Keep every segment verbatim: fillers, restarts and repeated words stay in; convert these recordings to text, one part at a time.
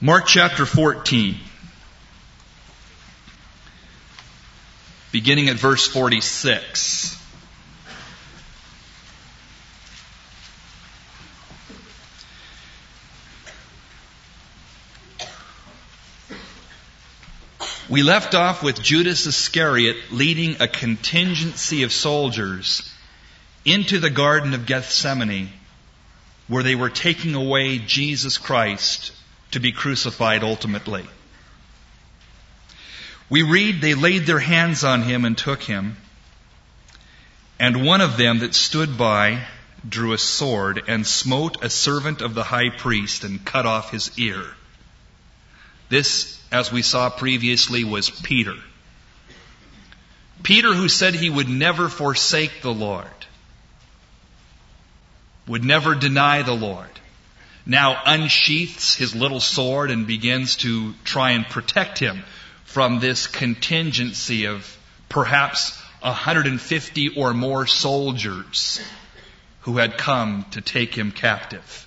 Mark chapter fourteen, beginning at verse forty-six. We left off with Judas Iscariot leading a contingency of soldiers into the Garden of Gethsemane, where they were taking away Jesus Christ to be crucified ultimately. We read, they laid their hands on him and took him, and one of them that stood by drew a sword and smote a servant of the high priest and cut off his ear. This, as we saw previously, was Peter. Peter, who said he would never forsake the Lord, would never deny the Lord, now unsheaths his little sword and begins to try and protect him from this contingency of perhaps one hundred fifty or more soldiers who had come to take him captive.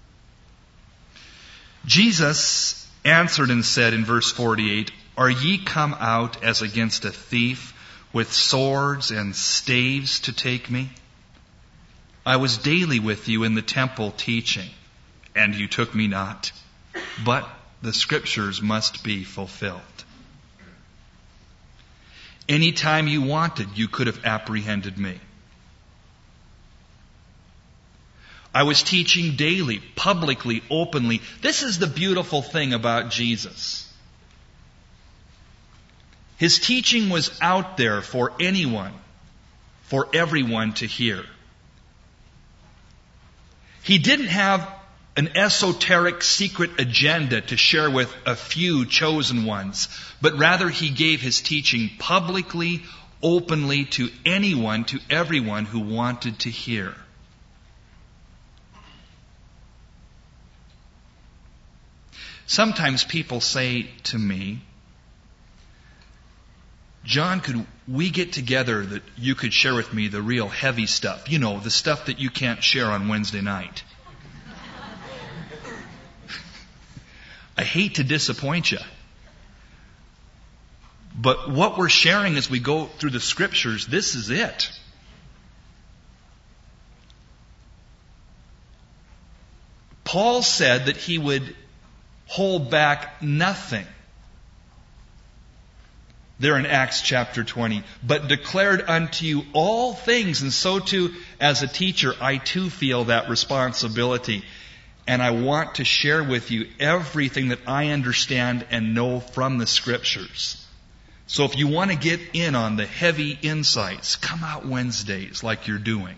Jesus answered and said in verse forty-eight, "Are ye come out as against a thief with swords and staves to take me? I was daily with you in the temple teaching, and you took me not. But the scriptures must be fulfilled." Any time you wanted, you could have apprehended me. I was teaching daily, publicly, openly. This is the beautiful thing about Jesus. His teaching was out there for anyone, for everyone to hear. He didn't have an esoteric secret agenda to share with a few chosen ones, but rather he gave his teaching publicly, openly to anyone, to everyone who wanted to hear. Sometimes people say to me, "John, could we get together that you could share with me the real heavy stuff? You know, the stuff that you can't share on Wednesday night." I hate to disappoint you. But what we're sharing as we go through the scriptures, this is it. Paul said that he would hold back nothing. There in Acts chapter twenty, "But declared unto you all things," and so too, as a teacher, I too feel that responsibility. And I want to share with you everything that I understand and know from the scriptures. So if you want to get in on the heavy insights, come out Wednesdays like you're doing.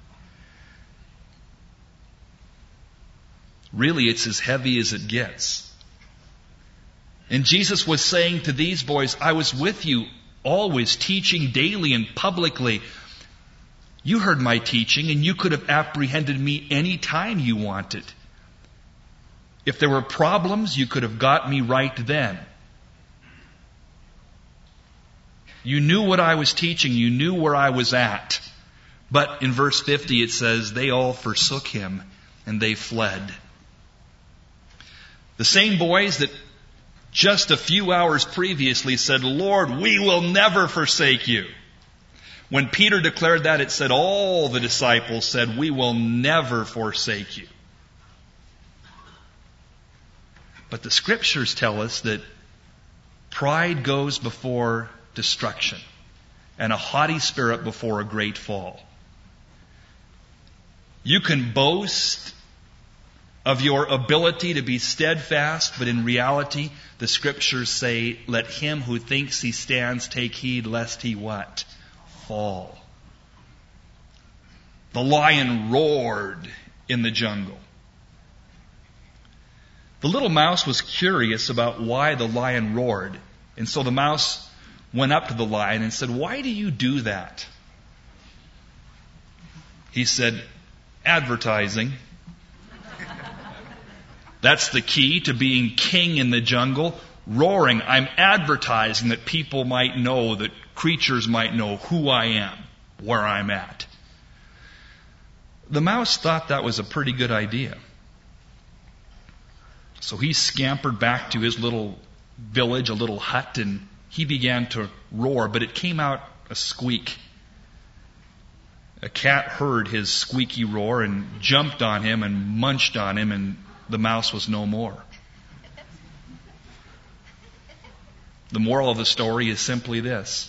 Really, it's as heavy as it gets. And Jesus was saying to these boys, "I was with you always, teaching daily and publicly. You heard my teaching, and you could have apprehended me any time you wanted. If there were problems, you could have got me right then. You knew what I was teaching. You knew where I was at." But in verse fifty it says, "They all forsook him, and they fled." The same boys that just a few hours previously said, "Lord, we will never forsake you." When Peter declared that, it said all the disciples said, "We will never forsake you." But the scriptures tell us that pride goes before destruction, and a haughty spirit before a great fall. You can boast of your ability to be steadfast, but in reality, the scriptures say, "Let him who thinks he stands take heed lest he" what? Fall. The lion roared in the jungle. The little mouse was curious about why the lion roared. And so the mouse went up to the lion and said, "Why do you do that?" He said, "Advertising. That's the key to being king in the jungle. Roaring. I'm advertising that people might know, that creatures might know who I am, where I'm at." The mouse thought that was a pretty good idea. So he scampered back to his little village, a little hut, and he began to roar, but it came out a squeak. A cat heard his squeaky roar and jumped on him and munched on him, and the mouse was no more. The moral of the story is simply this: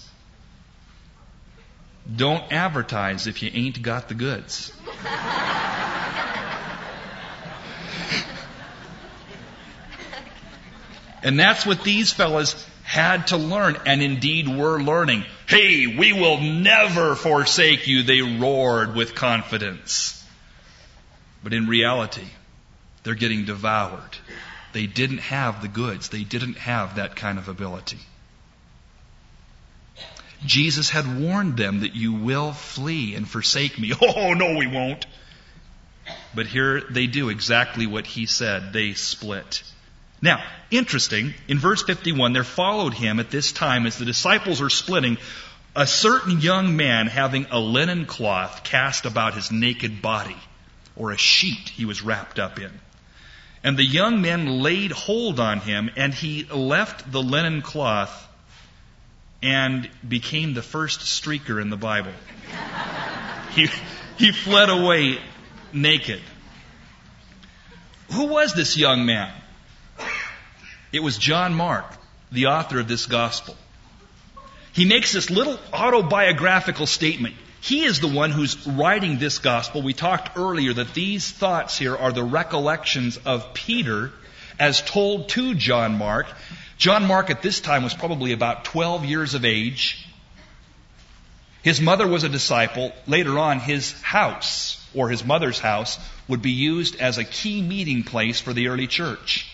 don't advertise if you ain't got the goods. And that's what these fellas had to learn, and indeed were learning. Hey, we will never forsake you, they roared with confidence. But in reality, they're getting devoured. They didn't have the goods. They didn't have that kind of ability. Jesus had warned them that you will flee and forsake me. Oh, no, we won't. But here they do exactly what he said. They split. Now, interesting, in verse fifty-one, there followed him at this time, as the disciples are splitting, a certain young man having a linen cloth cast about his naked body, or a sheet he was wrapped up in. And the young men laid hold on him, and he left the linen cloth and became the first streaker in the Bible. He, he fled away naked. Who was this young man? It was John Mark, the author of this gospel. He makes this little autobiographical statement. He is the one who's writing this gospel. We talked earlier that these thoughts here are the recollections of Peter as told to John Mark. John Mark at this time was probably about twelve years of age. His mother was a disciple. Later on, his house, or his mother's house, would be used as a key meeting place for the early church.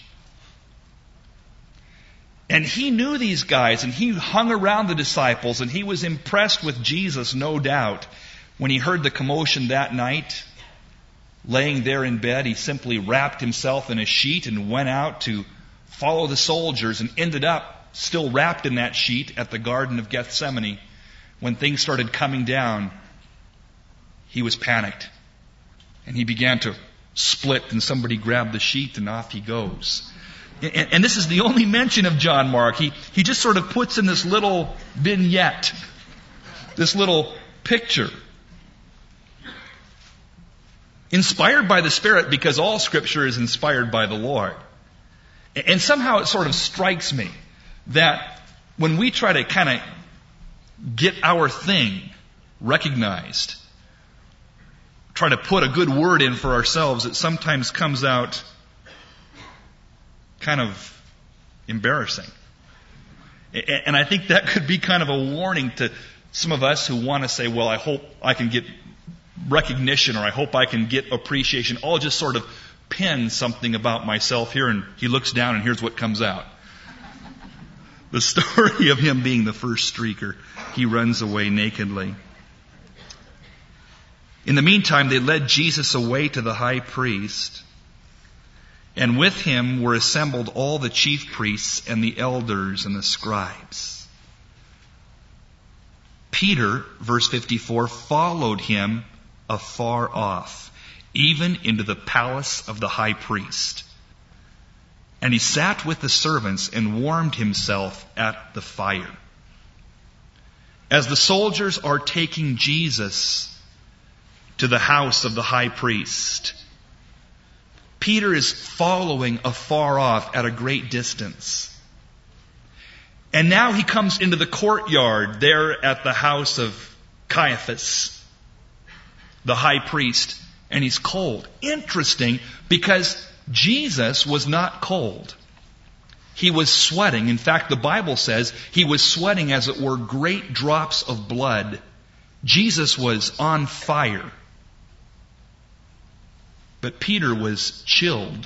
And he knew these guys, and he hung around the disciples, and he was impressed with Jesus, no doubt. When he heard the commotion that night, laying there in bed, he simply wrapped himself in a sheet and went out to follow the soldiers, and ended up still wrapped in that sheet at the Garden of Gethsemane. When things started coming down, he was panicked. And he began to split, and somebody grabbed the sheet, and off he goes. And, and this is the only mention of John Mark. He, he just sort of puts in this little vignette, this little picture. Inspired by the Spirit, because all Scripture is inspired by the Lord. And somehow it sort of strikes me that when we try to kind of get our thing recognized, try to put a good word in for ourselves, it sometimes comes out kind of embarrassing. And I think that could be kind of a warning to some of us who want to say, well, I hope I can get recognition, or I hope I can get appreciation. I'll just sort of pin something about myself here, and he looks down and here's what comes out. The story of him being the first streaker. He runs away nakedly. In the meantime, they led Jesus away to the high priest, and with him were assembled all the chief priests and the elders and the scribes. Peter, verse fifty-four, followed him afar off, even into the palace of the high priest. And he sat with the servants and warmed himself at the fire. As the soldiers are taking Jesus to the house of the high priest, Peter is following afar off at a great distance. And now he comes into the courtyard there at the house of Caiaphas, the high priest, and he's cold. Interesting, because Jesus was not cold. He was sweating. In fact, the Bible says he was sweating as it were great drops of blood. Jesus was on fire. But Peter was chilled,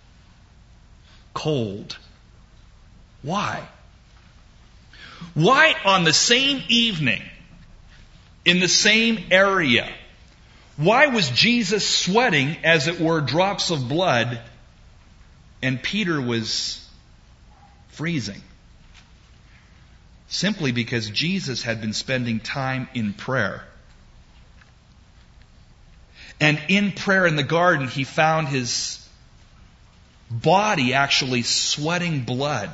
cold. Why? Why on the same evening, in the same area, why was Jesus sweating as it were drops of blood and Peter was freezing? Simply because Jesus had been spending time in prayer. And in prayer in the garden, he found his body actually sweating blood.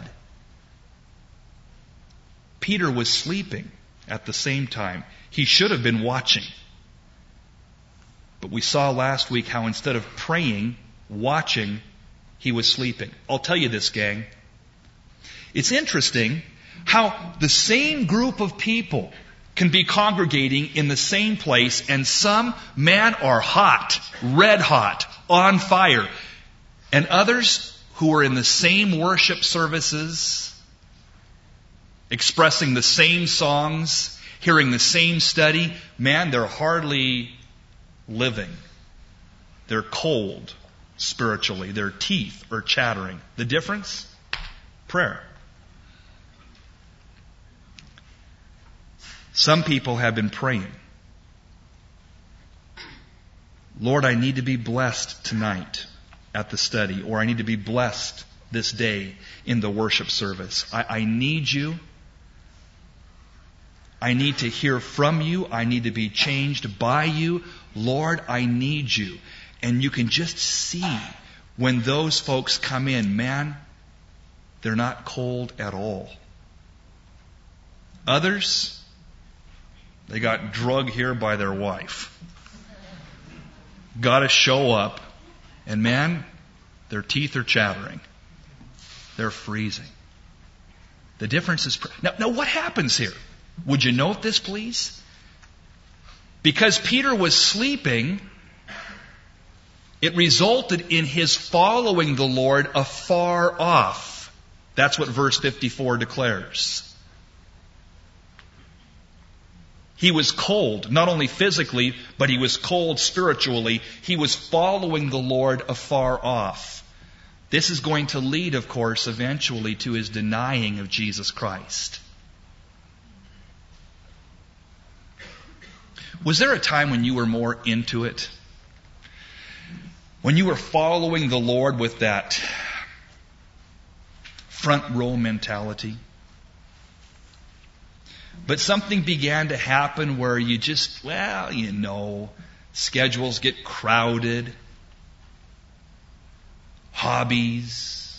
Peter was sleeping at the same time. He should have been watching. But we saw last week how instead of praying, watching, he was sleeping. I'll tell you this, gang. It's interesting how the same group of people can be congregating in the same place, and some, man, are hot, red hot, on fire. And others who are in the same worship services, expressing the same songs, hearing the same study, man, they're hardly living. They're cold spiritually. Their teeth are chattering. The difference? Prayer. Some people have been praying. Lord, I need to be blessed tonight at the study, or I need to be blessed this day in the worship service. I, I need you. I need to hear from you. I need to be changed by you. Lord, I need you. And you can just see when those folks come in, man, they're not cold at all. Others, they got drug here by their wife. Got to show up. And man, their teeth are chattering. They're freezing. The difference is... Pr- now, now, what happens here? Would you note this, please? Because Peter was sleeping, it resulted in his following the Lord afar off. That's what verse fifty-four declares. He was cold, not only physically, but he was cold spiritually. He was following the Lord afar off. This is going to lead, of course, eventually to his denying of Jesus Christ. Was there a time when you were more into it? When you were following the Lord with that front row mentality? But something began to happen where you just, well, you know, schedules get crowded, hobbies,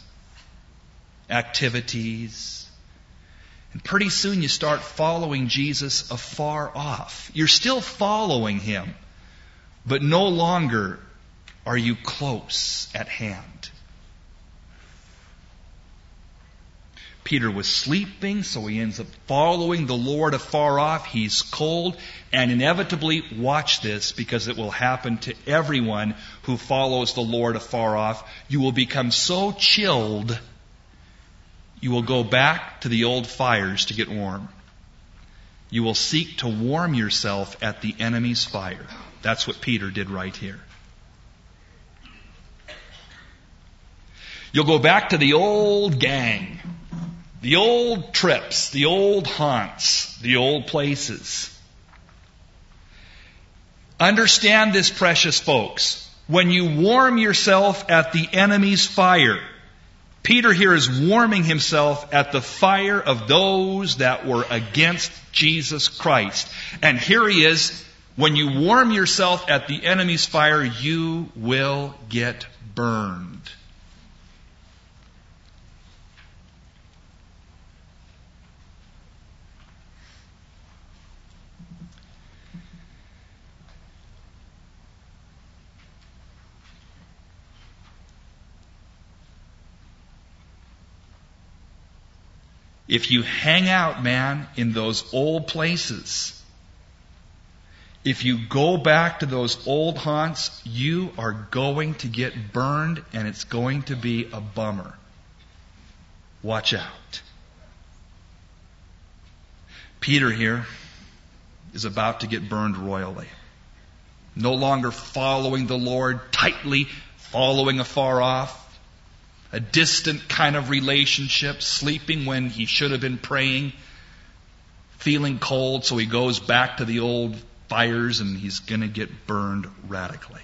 activities, and pretty soon you start following Jesus afar off. You're still following him, but no longer are you close at hand. Peter was sleeping, so he ends up following the Lord afar off. He's cold, and inevitably, watch this, because it will happen to everyone who follows the Lord afar off. You will become so chilled, you will go back to the old fires to get warm. You will seek to warm yourself at the enemy's fire. That's what Peter did right here. You'll go back to the old gang. The old trips, the old haunts, the old places. Understand this, precious folks. When you warm yourself at the enemy's fire, Peter here is warming himself at the fire of those that were against Jesus Christ. And here he is. When you warm yourself at the enemy's fire, you will get burned. If you hang out, man, in those old places, if you go back to those old haunts, you are going to get burned, and it's going to be a bummer. Watch out. Peter here is about to get burned royally. No longer following the Lord tightly, following afar off. A distant kind of relationship, sleeping when he should have been praying, feeling cold, so he goes back to the old fires and he's going to get burned radically.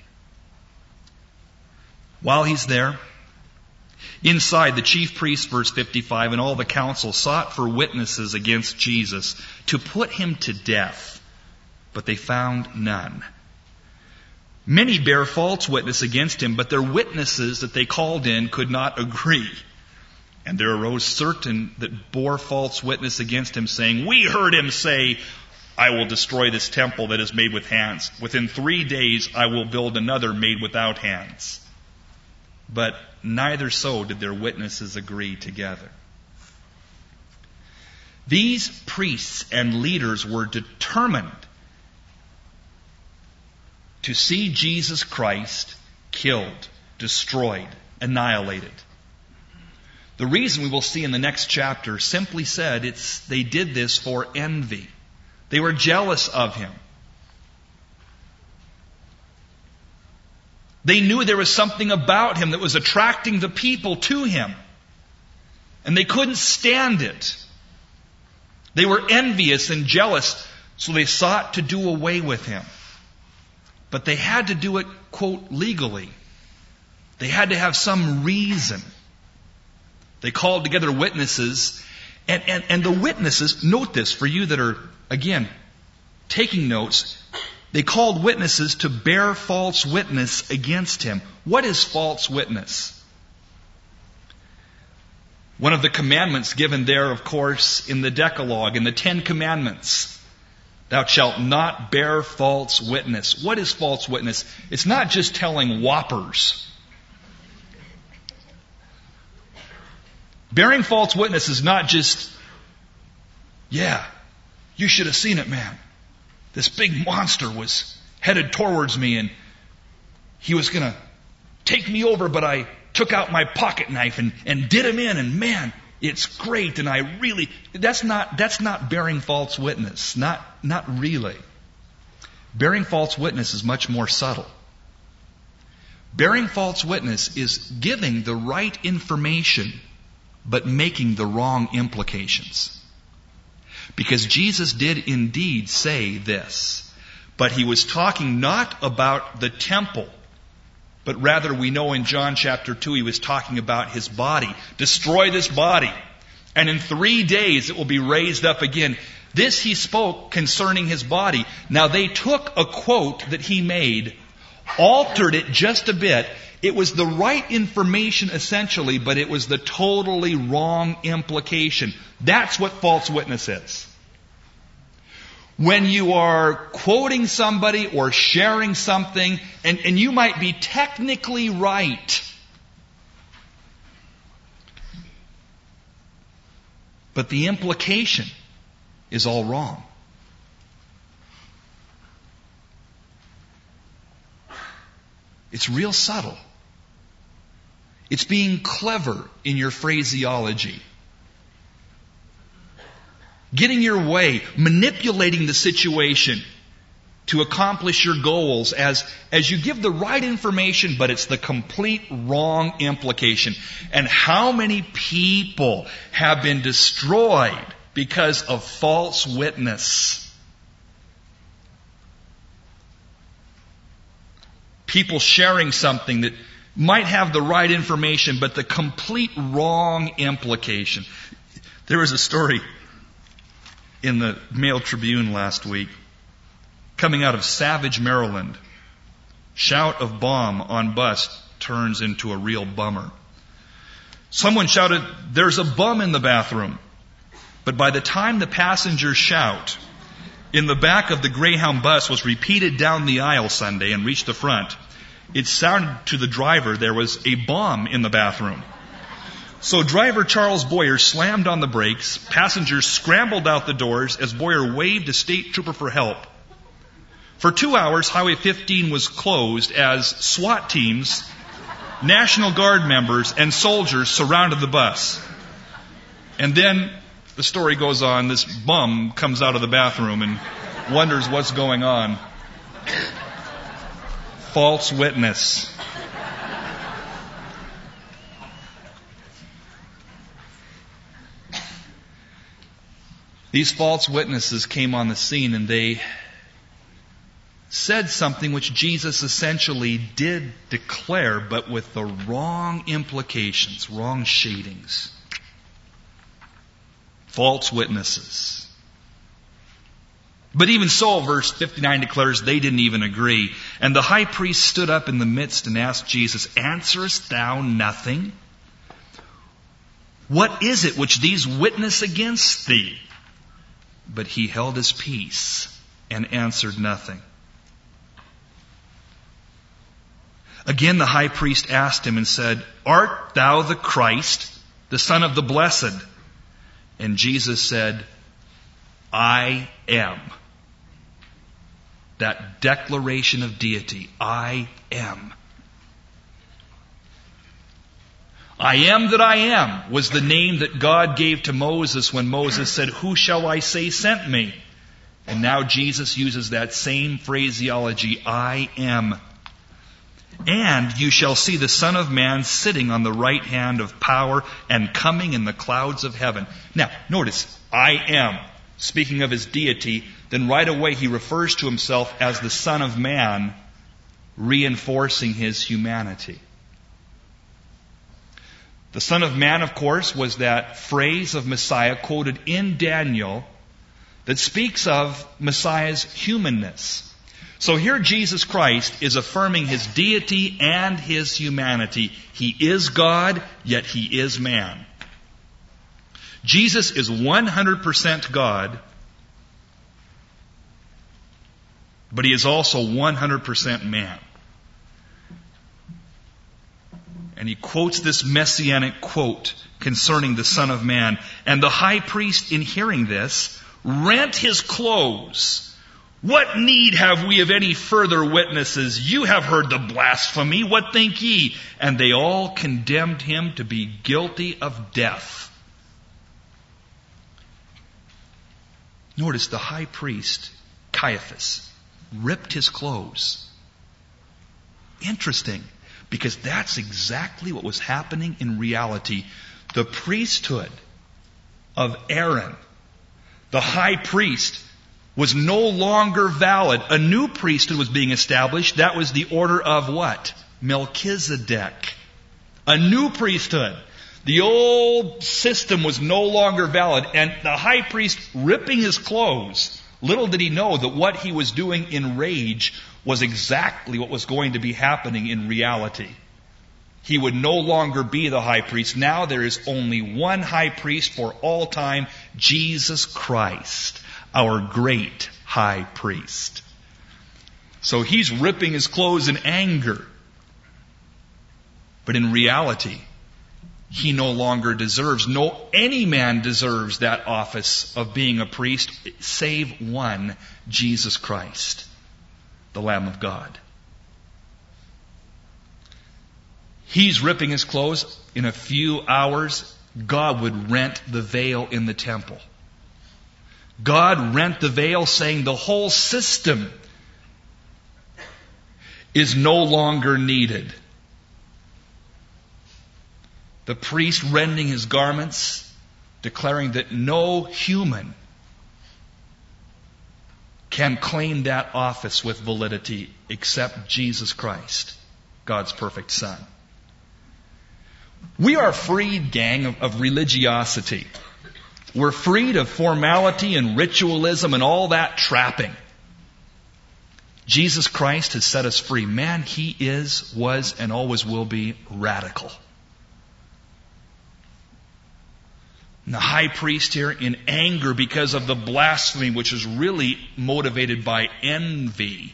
While he's there, inside, the chief priest, verse fifty-five, and all the council sought for witnesses against Jesus to put him to death, but they found none. Many bear false witness against him, but their witnesses that they called in could not agree. And there arose certain that bore false witness against him, saying, we heard him say, I will destroy this temple that is made with hands. Within three days I will build another made without hands. But neither so did their witnesses agree together. These priests and leaders were determined to see Jesus Christ killed, destroyed, annihilated. The reason we will see in the next chapter, simply said, it's they did this for envy. They were jealous of him. They knew there was something about him that was attracting the people to him. And they couldn't stand it. They were envious and jealous, so they sought to do away with him. But they had to do it, quote, legally. They had to have some reason. They called together witnesses, and, and, and the witnesses, note this for you that are, again, taking notes, they called witnesses to bear false witness against him. What is false witness? One of the commandments given there, of course, in the Decalogue, in the Ten Commandments. Thou shalt not bear false witness. What is false witness? It's not just telling whoppers. Bearing false witness is not just, yeah, you should have seen it, man. This big monster was headed towards me and he was going to take me over, but I took out my pocket knife and, and did him in, and man, it's great, and I really, that's not, that's not bearing false witness. Not, not really. Bearing false witness is much more subtle. Bearing false witness is giving the right information, but making the wrong implications. Because Jesus did indeed say this, but he was talking not about the temple, but rather we know in John chapter two he was talking about his body. Destroy this body, and in three days it will be raised up again. This he spoke concerning his body. Now they took a quote that he made, altered it just a bit. It was the right information essentially, but it was the totally wrong implication. That's what false witness is. When you are quoting somebody or sharing something, and, and you might be technically right, but the implication is all wrong. It's real subtle. It's being clever in your phraseology. Getting your way, manipulating the situation to accomplish your goals as, as you give the right information, but it's the complete wrong implication. And how many people have been destroyed because of false witness? People sharing something that might have the right information, but the complete wrong implication. There was a story in the Mail Tribune last week, coming out of Savage, Maryland. Shout of bomb on bus turns into a real bummer. Someone shouted, "There's a bum in the bathroom." But by the time the passengers shout, in the back of the Greyhound bus was repeated down the aisle Sunday and reached the front, it sounded to the driver there was a bomb in the bathroom. So driver Charles Boyer slammed on the brakes. Passengers scrambled out the doors as Boyer waved a state trooper for help. For two hours, Highway fifteen was closed as SWAT teams, National Guard members, and soldiers surrounded the bus. And then the story goes on. This bum comes out of the bathroom and wonders what's going on. False witness. These false witnesses came on the scene and they said something which Jesus essentially did declare, but with the wrong implications, wrong shadings. False witnesses. But even so, verse fifty-nine declares they didn't even agree. And the high priest stood up in the midst and asked Jesus, "Answerest thou nothing? What is it which these witness against thee?" But he held his peace and answered nothing. Again the high priest asked him and said, "Art thou the Christ, the Son of the Blessed?" And Jesus said, "I am." That declaration of deity, I am. I am that I am was the name that God gave to Moses when Moses said, "Who shall I say sent me?" And now Jesus uses that same phraseology, I am. "And you shall see the Son of Man sitting on the right hand of power and coming in the clouds of heaven." Now, notice, I am. Speaking of his deity, then right away he refers to himself as the Son of Man, reinforcing his humanity. The Son of Man, of course, was that phrase of Messiah quoted in Daniel that speaks of Messiah's humanness. So here Jesus Christ is affirming his deity and his humanity. He is God, yet he is man. Jesus is one hundred percent God, but he is also one hundred percent man. And he quotes this messianic quote concerning the Son of Man. "And the high priest, in hearing this, rent his clothes. 'What need have we of any further witnesses? You have heard the blasphemy. What think ye?' And they all condemned him to be guilty of death." Notice the high priest, Caiaphas, ripped his clothes. Interesting, because that's exactly what was happening in reality. The priesthood of Aaron, the high priest, was no longer valid. A new priesthood was being established. That was the order of what? Melchizedek. A new priesthood. The old system was no longer valid. And the high priest ripping his clothes, little did he know that what he was doing in rage was exactly what was going to be happening in reality. He would no longer be the high priest. Now there is only one high priest for all time, Jesus Christ, our great high priest. So he's ripping his clothes in anger. But in reality, he no longer deserves, no any man deserves that office of being a priest, save one, Jesus Christ, the Lamb of God. He's ripping his clothes. In a few hours, God would rent the veil in the temple. God rent the veil, saying the whole system is no longer needed. The priest rending his garments, declaring that no human can claim that office with validity except Jesus Christ, God's perfect Son. We are freed, gang, of, of religiosity. We're freed of formality and ritualism and all that trapping. Jesus Christ has set us free. Man, He is, was, and always will be radical. And the high priest here, in anger because of the blasphemy, which is really motivated by envy.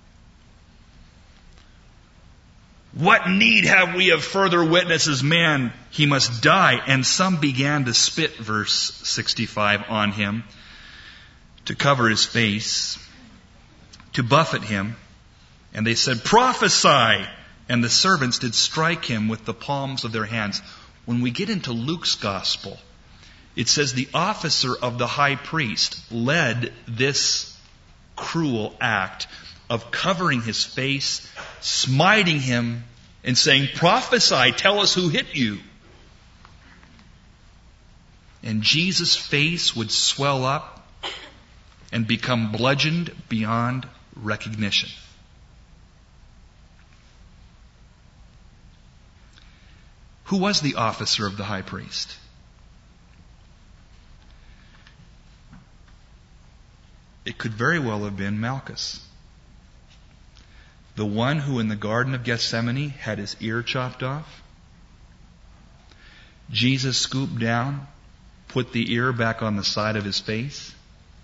What need have we of further witnesses? Man, he must die. And some began to spit, verse sixty-five, on him, to cover his face, to buffet him. And they said, "Prophesy!" And the servants did strike him with the palms of their hands. When we get into Luke's gospel, it says the officer of the high priest led this cruel act of covering his face, smiting him, and saying, "Prophesy, tell us who hit you." And Jesus' face would swell up and become bludgeoned beyond recognition. Who was the officer of the high priest? It could very well have been Malchus. The one who in the Garden of Gethsemane had his ear chopped off. Jesus scooped down, put the ear back on the side of his face.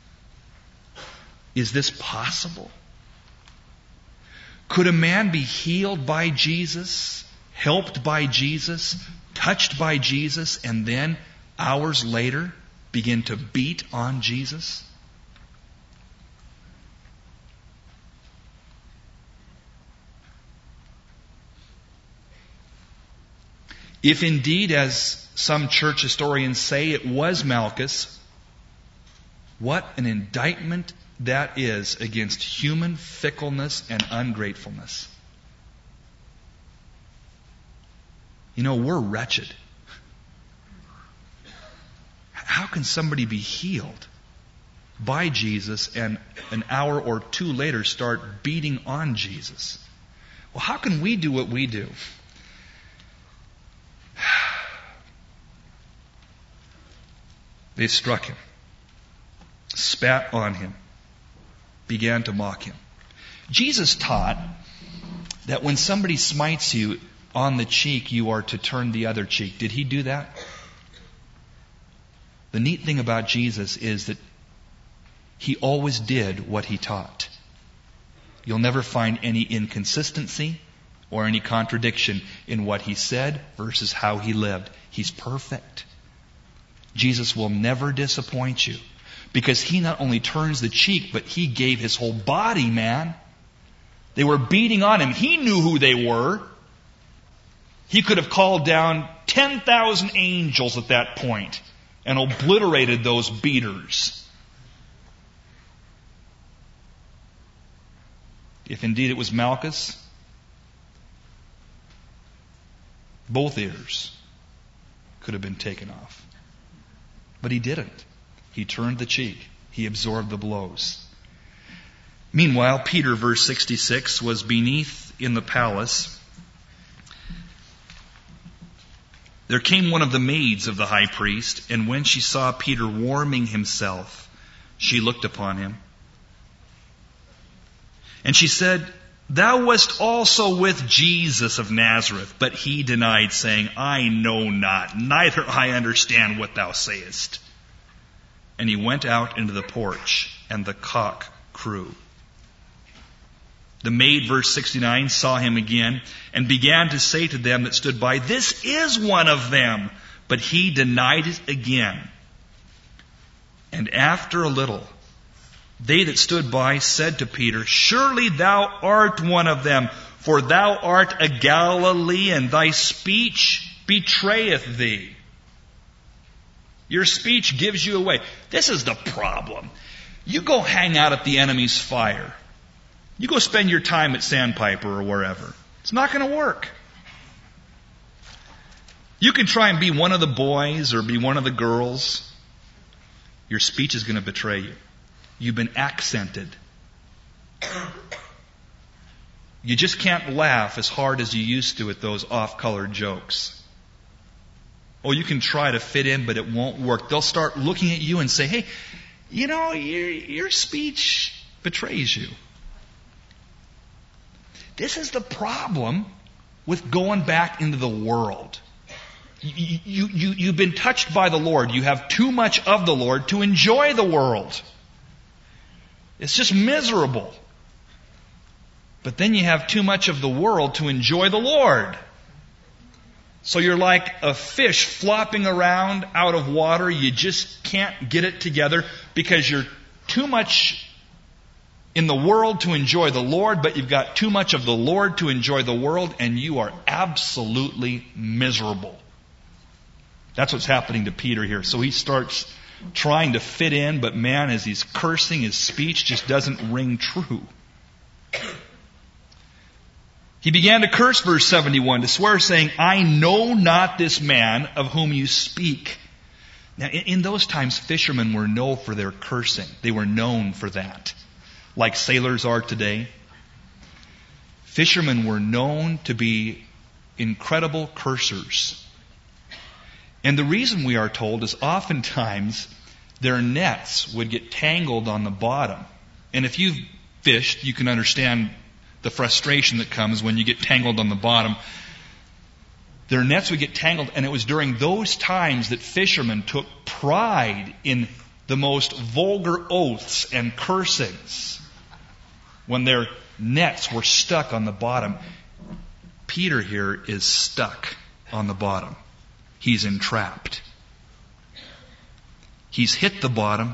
Is this possible? Could a man be healed by Jesus, helped by Jesus, touched by Jesus, and then hours later begin to beat on Jesus? If indeed, as some church historians say, it was Malchus, what an indictment that is against human fickleness and ungratefulness. You know, we're wretched. How can somebody be healed by Jesus and an hour or two later start beating on Jesus? Well, how can we do what we do? They struck him, spat on him, began to mock him. Jesus taught that when somebody smites you on the cheek, you are to turn the other cheek. Did he do that? The neat thing about Jesus is that he always did what he taught. You'll never find any inconsistency or any contradiction in what he said versus how he lived. He's perfect. Jesus will never disappoint you because he not only turns the cheek, but he gave his whole body, man. They were beating on him. He knew who they were. He could have called down ten thousand angels at that point and obliterated those beaters. If indeed it was Malchus, both ears could have been taken off. But he didn't. He turned the cheek. He absorbed the blows. Meanwhile, Peter, verse sixty-six, was beneath in the palace. There came one of the maids of the high priest, and when she saw Peter warming himself, she looked upon him. And she said, "Thou wast also with Jesus of Nazareth." But he denied, saying, "I know not, neither I understand what thou sayest." And he went out into the porch, and the cock crew. The maid, verse sixty-nine, saw him again, and began to say to them that stood by, "This is one of them." But he denied it again. And after a little, they that stood by said to Peter, "Surely thou art one of them, for thou art a Galilean. Thy speech betrayeth thee." Your speech gives you away. This is the problem. You go hang out at the enemy's fire. You go spend your time at Sandpiper or wherever. It's not going to work. You can try and be one of the boys or be one of the girls. Your speech is going to betray you. You've been accented. You just can't laugh as hard as you used to at those off-color jokes. Or you can try to fit in, but it won't work. They'll start looking at you and say, "Hey, you know, your, your speech betrays you." This is the problem with going back into the world. You, you, you, you've been touched by the Lord. You have too much of the Lord to enjoy the world. It's just miserable. But then you have too much of the world to enjoy the Lord. So you're like a fish flopping around out of water. You just can't get it together because you're too much in the world to enjoy the Lord, but you've got too much of the Lord to enjoy the world, and you are absolutely miserable. That's what's happening to Peter here. So he starts trying to fit in, but man, as he's cursing, his speech just doesn't ring true. He began to curse, verse seventy-one, to swear, saying, "I know not this man of whom you speak." Now, in those times, fishermen were known for their cursing. They were known for that, like sailors are today. Fishermen were known to be incredible cursers. And the reason, we are told, is oftentimes their nets would get tangled on the bottom And if you've fished, you can understand the frustration that comes when you get tangled on the bottom. Their nets would get tangled, and it was during those times that fishermen took pride in the most vulgar oaths and cursings when their nets were stuck on the bottom. Peter here is stuck on the bottom. He's entrapped. He's hit the bottom.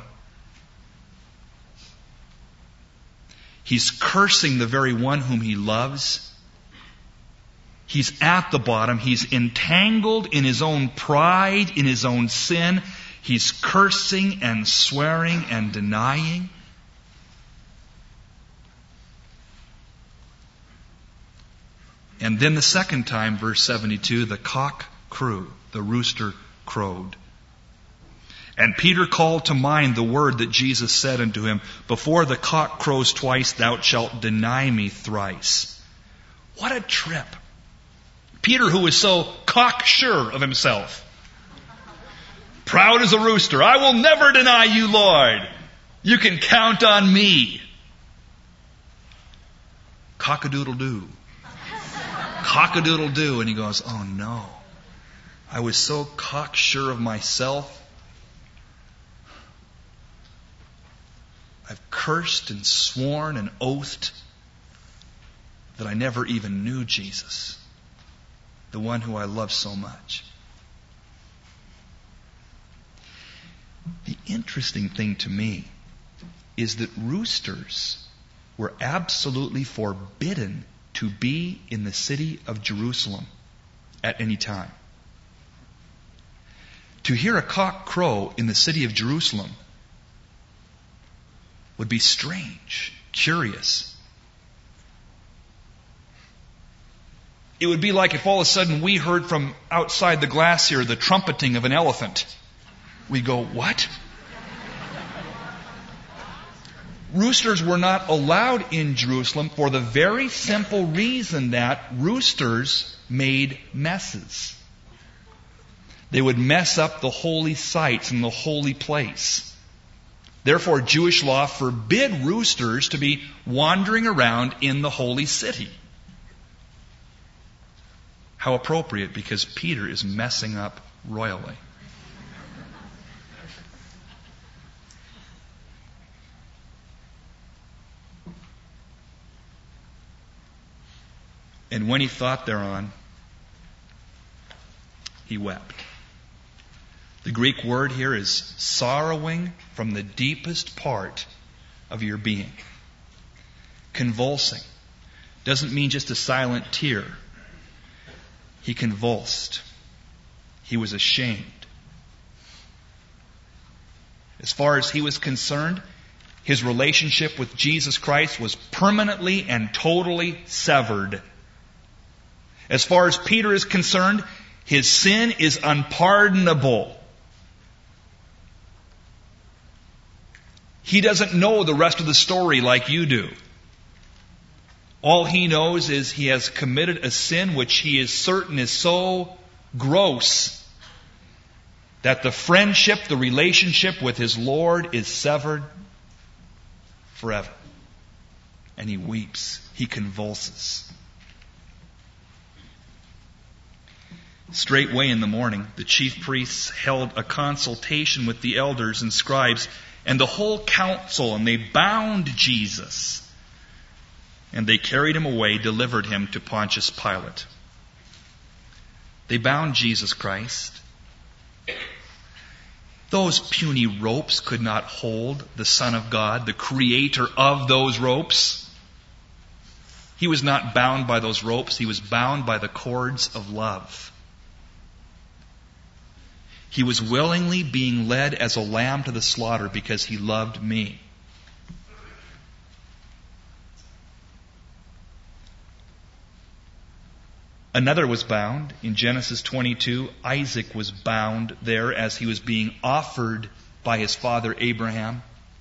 He's cursing the very one whom he loves. He's at the bottom. He's entangled in his own pride, in his own sin. He's cursing and swearing and denying. And then the second time, verse seventy-two, the cock crew, the rooster crowed. And Peter called to mind the word that Jesus said unto him, before the cock crows twice, thou shalt deny me thrice. What a trip. Peter, who was so cocksure of himself, proud as a rooster, I will never deny you, Lord. You can count on me. Cock-a-doodle-doo. Cock-a-doodle-doo. And he goes, oh no. I was so cocksure of myself. I've cursed and sworn and oathed that I never even knew Jesus, the one who I love so much. The interesting thing to me is that roosters were absolutely forbidden to be in the city of Jerusalem at any time. To hear a cock crow in the city of Jerusalem would be strange, curious. It would be like if all of a sudden we heard from outside the glass here the trumpeting of an elephant. We go, what? Roosters were not allowed in Jerusalem for the very simple reason that roosters made messes. They would mess up the holy sites and the holy place. Therefore, Jewish law forbid roosters to be wandering around in the holy city. How appropriate, because Peter is messing up royally. And when he thought thereon, he wept. The Greek word here is sorrowing from the deepest part of your being. Convulsing doesn't mean just a silent tear. He convulsed. He was ashamed. As far as he was concerned, his relationship with Jesus Christ was permanently and totally severed. As far as Peter is concerned, his sin is unpardonable. He doesn't know the rest of the story like you do. All he knows is he has committed a sin which he is certain is so gross that the friendship, the relationship with his Lord is severed forever. And he weeps. He convulses. Straightway in the morning, the chief priests held a consultation with the elders and scribes and the whole council, and they bound Jesus. And they carried him away, delivered him to Pontius Pilate. They bound Jesus Christ. Those puny ropes could not hold the Son of God, the creator of those ropes. He was not bound by those ropes. He was bound by the cords of love. He was willingly being led as a lamb to the slaughter because he loved me. Another was bound. In Genesis twenty-two, Isaac was bound there as he was being offered by his father Abraham.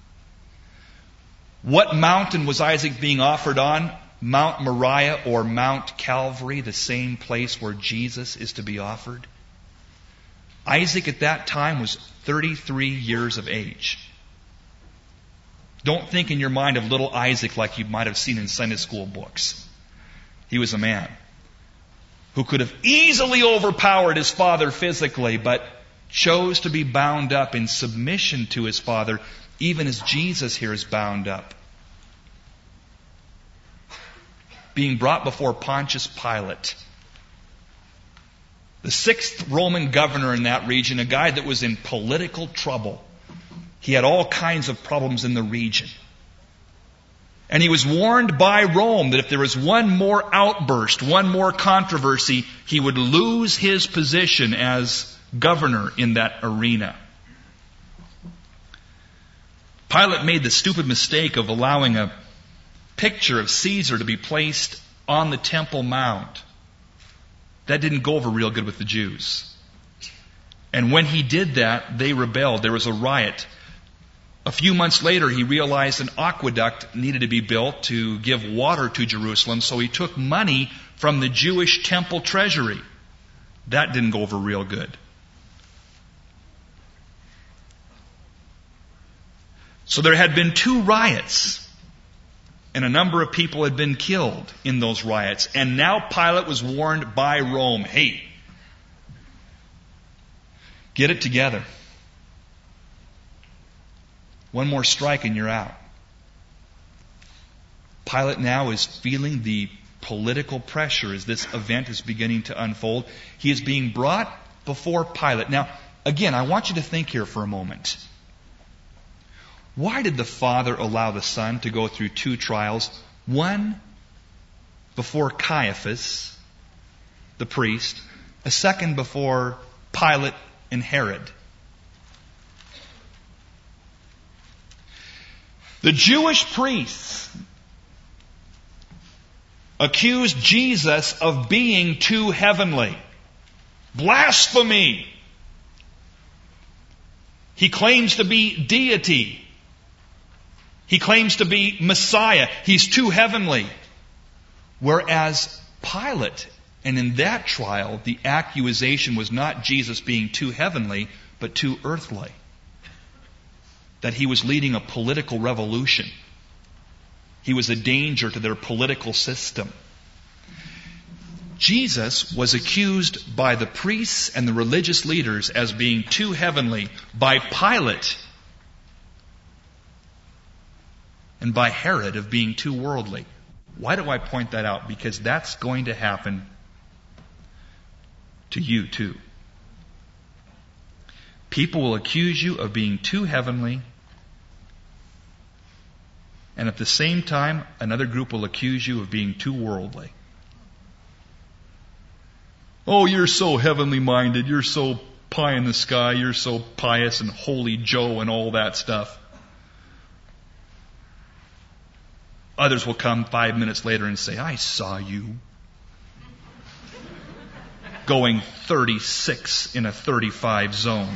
What mountain was Isaac being offered on? Mount Moriah or Mount Calvary, the same place where Jesus is to be offered. Isaac at that time was thirty-three years of age. Don't think in your mind of little Isaac like you might have seen in Sunday school books. He was a man who could have easily overpowered his father physically, but chose to be bound up in submission to his father, even as Jesus here is bound up. Being brought before Pontius Pilate, the sixth Roman governor in that region, a guy that was in political trouble. He had all kinds of problems in the region. And he was warned by Rome that if there was one more outburst, one more controversy, he would lose his position as governor in that arena. Pilate made the stupid mistake of allowing a picture of Caesar to be placed on the Temple Mount. That didn't go over real good with the Jews. And when he did that, they rebelled. There was a riot. A few months later, he realized an aqueduct needed to be built to give water to Jerusalem, so he took money from the Jewish temple treasury. That didn't go over real good. So there had been two riots, and a number of people had been killed in those riots. And now Pilate was warned by Rome, hey, get it together. One more strike and you're out. Pilate now is feeling the political pressure as this event is beginning to unfold. He is being brought before Pilate. Now, again, I want you to think here for a moment. Why did the Father allow the Son to go through two trials? One before Caiaphas, the priest. A second before Pilate and Herod. The Jewish priests accused Jesus of being too heavenly. Blasphemy! He claims to be deity. He claims to be Messiah. He's too heavenly. Whereas Pilate, and in that trial, the accusation was not Jesus being too heavenly, but too earthly. That he was leading a political revolution. He was a danger to their political system. Jesus was accused by the priests and the religious leaders as being too heavenly by Pilate and by Herod of being too worldly. Why do I point that out? Because that's going to happen to you too. People will accuse you of being too heavenly, and at the same time, another group will accuse you of being too worldly. Oh, you're so heavenly minded, you're so pie in the sky, you're so pious and holy Joe and all that stuff. Others will come five minutes later and say, I saw you going thirty-six in a thirty-five zone.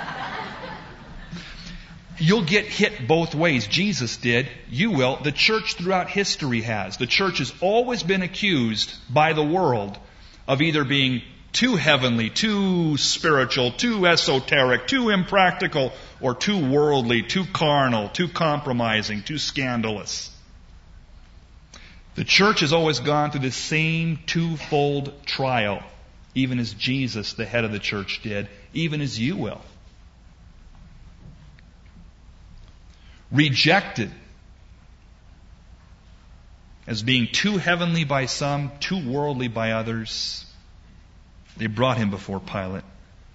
You'll get hit both ways. Jesus did. You will. The church throughout history has. The church has always been accused by the world of either being too heavenly, too spiritual, too esoteric, too impractical, or too worldly, too carnal, too compromising, too scandalous. The church has always gone through the same twofold trial, even as Jesus, the head of the church, did, even as you will. Rejected as being too heavenly by some, too worldly by others, they brought him before Pilate.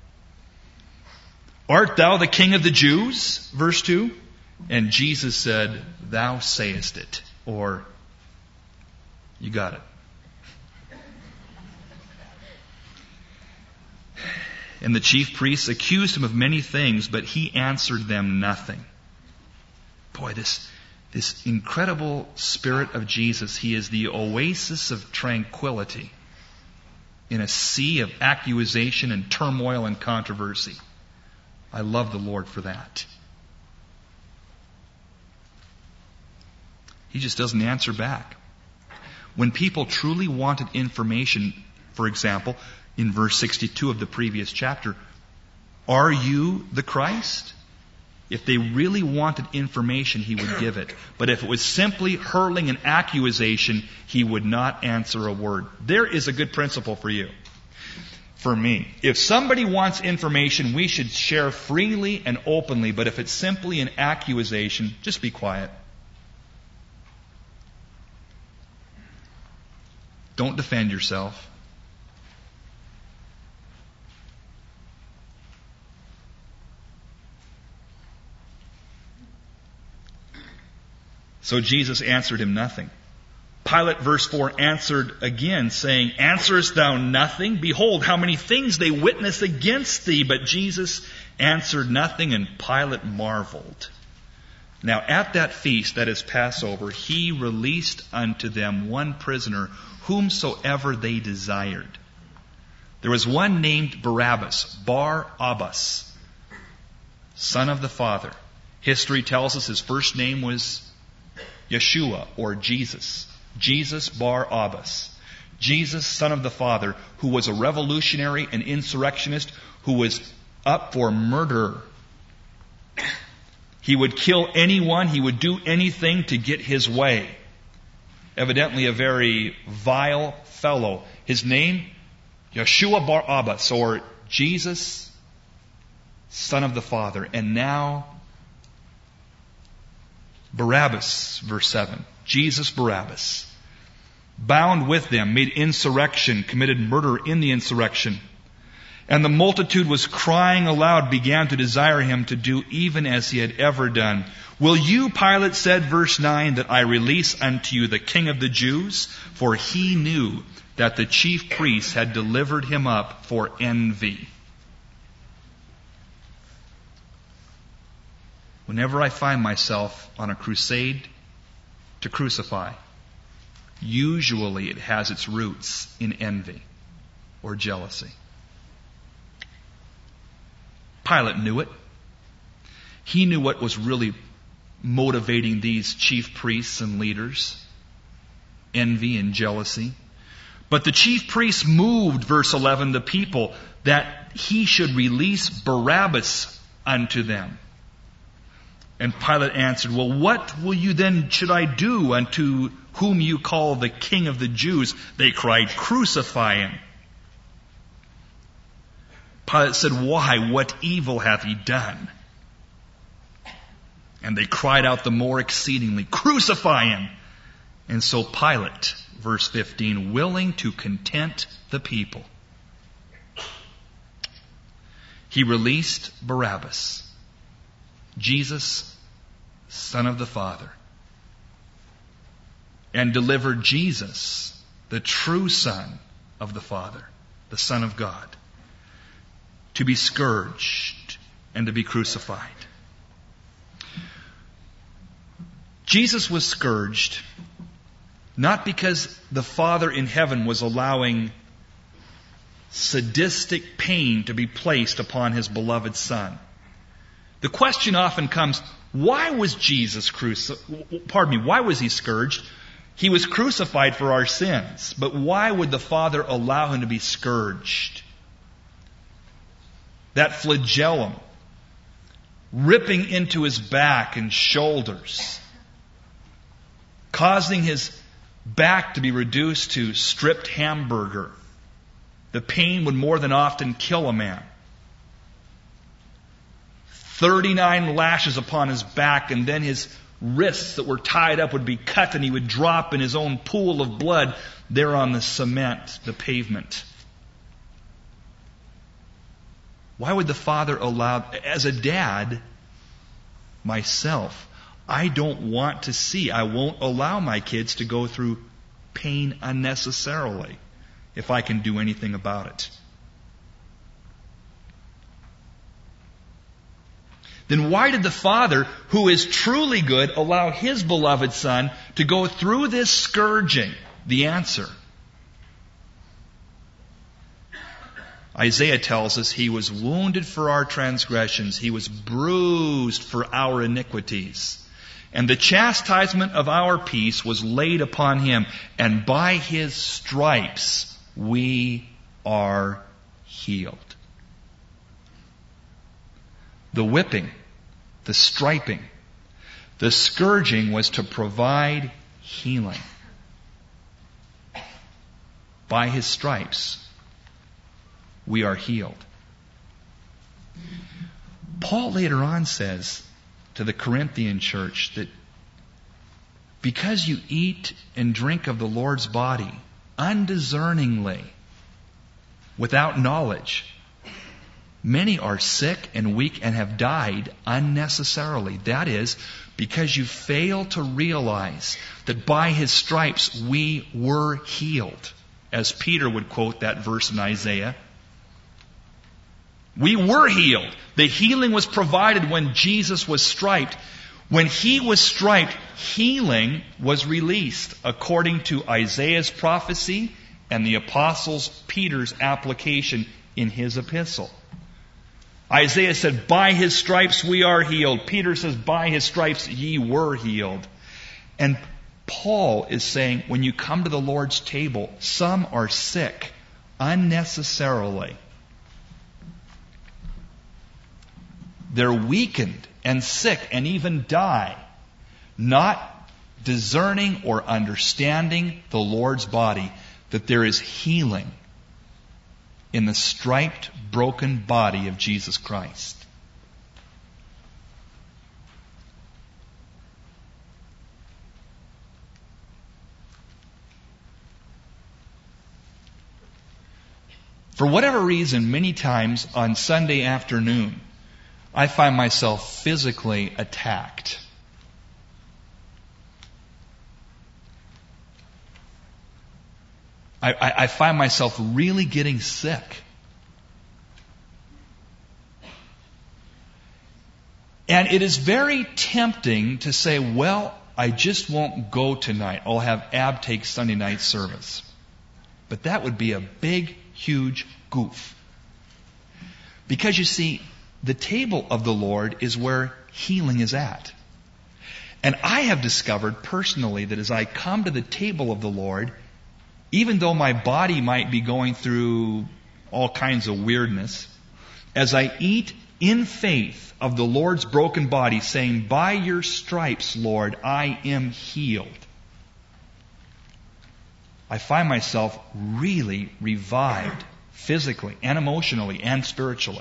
Art thou the King of the Jews? Verse two. And Jesus said, Thou sayest it. Or, you got it. And the chief priests accused him of many things, but he answered them nothing. Boy, this, this incredible Spirit of Jesus, He is the oasis of tranquility in a sea of accusation and turmoil and controversy. I love the Lord for that. He just doesn't answer back. When people truly wanted information, for example, in verse sixty-two of the previous chapter, are you the Christ? If they really wanted information, he would give it. But if it was simply hurling an accusation, he would not answer a word. There is a good principle for you. For me. If somebody wants information, we should share freely and openly. But if it's simply an accusation, just be quiet. Don't defend yourself. So Jesus answered him nothing. Pilate, verse four, answered again, saying, Answerest thou nothing? Behold, how many things they witness against thee. But Jesus answered nothing, and Pilate marveled. Now at that feast, that is Passover, he released unto them one prisoner, whomsoever they desired. There was one named Barabbas, Bar-Abbas, son of the Father. History tells us his first name was Yeshua, or Jesus. Jesus Bar-Abbas. Jesus, son of the Father, who was a revolutionary, an insurrectionist, who was up for murder. He would kill anyone, he would do anything to get his way. Evidently a very vile fellow. His name, Yeshua Bar-Abbas, or Jesus, son of the Father. And now, Barabbas, verse seven. Jesus Barabbas, bound with them, made insurrection, committed murder in the insurrection. And the multitude was crying aloud, began to desire him to do even as he had ever done. Will you, Pilate said, verse nine, that I release unto you the King of the Jews? For he knew that the chief priests had delivered him up for envy. Whenever I find myself on a crusade to crucify, usually it has its roots in envy or jealousy. Pilate knew it. He knew what was really motivating these chief priests and leaders. Envy and jealousy. But the chief priests moved, verse eleven, the people, that he should release Barabbas unto them. And Pilate answered, Well, what will you then should I do unto whom you call the King of the Jews? They cried, Crucify him. Pilate said, Why? What evil hath he done? And they cried out the more exceedingly, Crucify him! And so Pilate, verse fifteen, willing to content the people, he released Barabbas, Jesus, son of the Father, and delivered Jesus, the true Son of the Father, the Son of God, to be scourged and to be crucified. Jesus was scourged not because the Father in heaven was allowing sadistic pain to be placed upon his beloved Son. The question often comes, why was Jesus crucified? Pardon me, why was he scourged? He was crucified for our sins, but why would the Father allow him to be scourged? That flagellum ripping into his back and shoulders, causing his back to be reduced to stripped hamburger. The pain would more than often kill a man. thirty-nine lashes upon his back, and then his wrists that were tied up would be cut, and he would drop in his own pool of blood there on the cement, the pavement. Why would the Father allow, as a dad, myself, I don't want to see, I won't allow my kids to go through pain unnecessarily if I can do anything about it. Then why did the Father, who is truly good, allow His beloved Son to go through this scourging? The answer. Isaiah tells us He was wounded for our transgressions. He was bruised for our iniquities. And the chastisement of our peace was laid upon Him. And by His stripes we are healed. The whipping, the striping. The scourging was to provide healing. By His stripes, we are healed. Paul later on says to the Corinthian church that because you eat and drink of the Lord's body undiscerningly, without knowledge, many are sick and weak and have died unnecessarily. That is, because you fail to realize that by His stripes we were healed. As Peter would quote that verse in Isaiah. We were healed. The healing was provided when Jesus was striped. When He was striped, healing was released according to Isaiah's prophecy and the Apostle Peter's application in his epistle. Isaiah said, by His stripes we are healed. Peter says, by His stripes ye were healed. And Paul is saying, when you come to the Lord's table, some are sick unnecessarily. They're weakened and sick and even die, not discerning or understanding the Lord's body, that there is healing in the striped, broken body of Jesus Christ. For whatever reason, many times on Sunday afternoon, I find myself physically attacked. I, I, I find myself really getting sick. And it is very tempting to say, well, I just won't go tonight. I'll have Abtake Sunday night service. But that would be a big, huge goof. Because you see, the table of the Lord is where healing is at. And I have discovered personally that as I come to the table of the Lord, even though my body might be going through all kinds of weirdness, as I eat in faith of the Lord's broken body, saying, by your stripes, Lord, I am healed, I find myself really revived physically and emotionally and spiritually.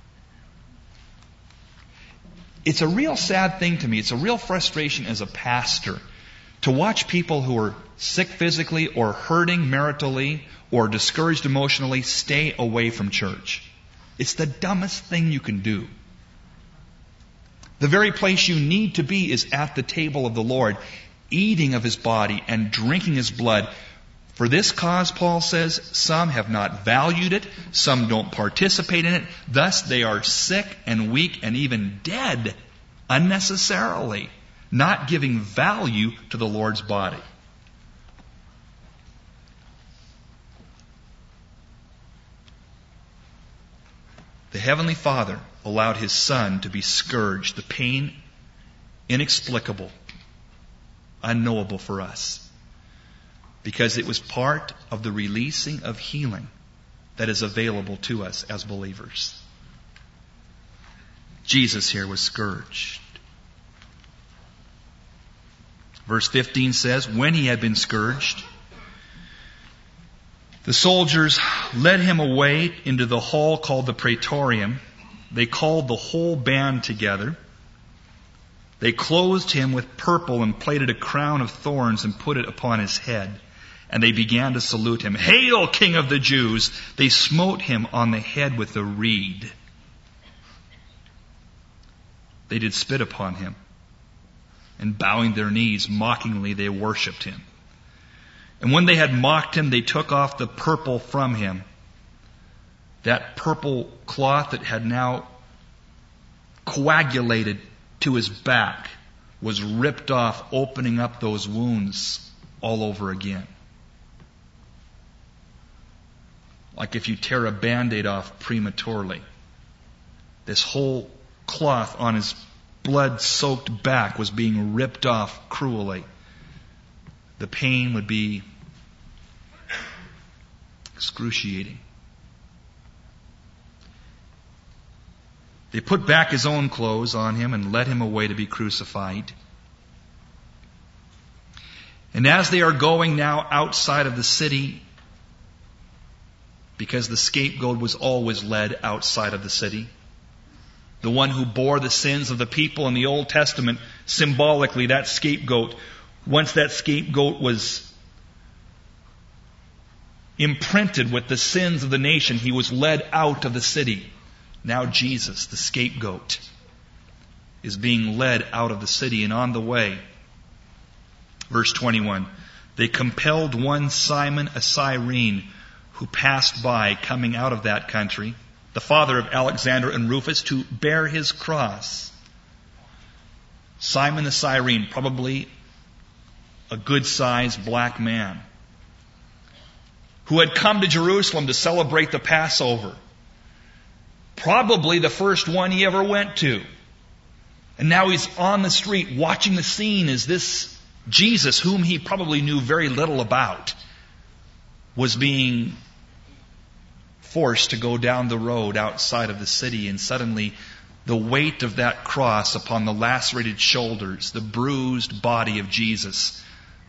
It's a real sad thing to me. It's a real frustration as a pastor to watch people who are sick physically or hurting maritally or discouraged emotionally stay away from church. It's the dumbest thing you can do. The very place you need to be is at the table of the Lord, eating of His body and drinking His blood. For this cause, Paul says, some have not valued it, some don't participate in it, thus they are sick and weak and even dead unnecessarily, not giving value to the Lord's body. The Heavenly Father allowed His Son to be scourged, the pain inexplicable, unknowable for us, because it was part of the releasing of healing that is available to us as believers. Jesus here was scourged. Verse fifteen says, when He had been scourged, the soldiers led Him away into the hall called the Praetorium. They called the whole band together. They clothed Him with purple and plaited a crown of thorns and put it upon His head. And they began to salute Him. Hail, King of the Jews! They smote Him on the head with a reed. They did spit upon Him. And bowing their knees, mockingly they worshipped Him. And when they had mocked Him, they took off the purple from Him. That purple cloth that had now coagulated to His back was ripped off, opening up those wounds all over again. Like if you tear a Band-Aid off prematurely. This whole cloth on His blood-soaked back was being ripped off cruelly. The pain would be excruciating. They put back his own clothes on him and led him away to be crucified. And as they are going now outside of the city, because the scapegoat was always led outside of the city, the one who bore the sins of the people in the Old Testament, symbolically, that scapegoat, once that scapegoat was imprinted with the sins of the nation, he was led out of the city. Now Jesus, the scapegoat, is being led out of the city, and on the way, verse twenty-one, they compelled one Simon a Cyrene who passed by coming out of that country, the father of Alexander and Rufus, to bear his cross. Simon the Cyrene, probably a good-sized black man, who had come to Jerusalem to celebrate the Passover. Probably the first one he ever went to. And now he's on the street watching the scene as this Jesus, whom he probably knew very little about, was being forced to go down the road outside of the city. And suddenly the weight of that cross upon the lacerated shoulders, the bruised body of Jesus,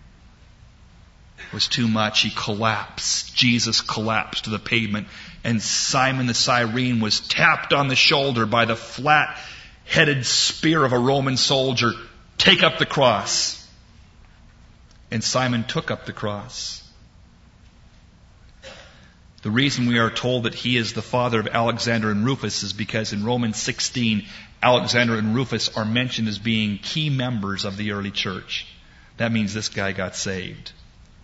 was too much. He collapsed. Jesus collapsed to the pavement. And Simon the Cyrene was tapped on the shoulder by the flat-headed spear of a Roman soldier. Take up the cross. And Simon took up the cross. The reason we are told that he is the father of Alexander and Rufus is because in Romans sixteen, Alexander and Rufus are mentioned as being key members of the early church. That means this guy got saved.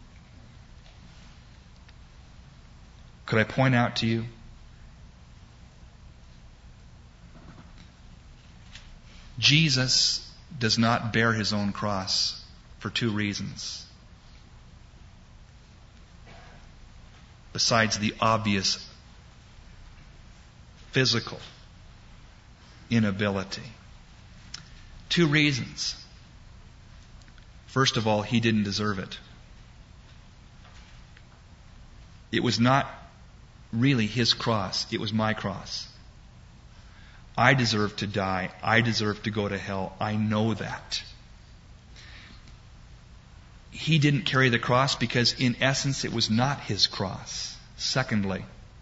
Could I point out to you? Jesus does not bear his own cross for two reasons. Besides the obvious physical inability. Two reasons. First of all, he didn't deserve it. It was not really his cross. It was my cross. I deserve to die. I deserve to go to hell. I know that. He didn't carry the cross because in essence it was not his cross. Secondly,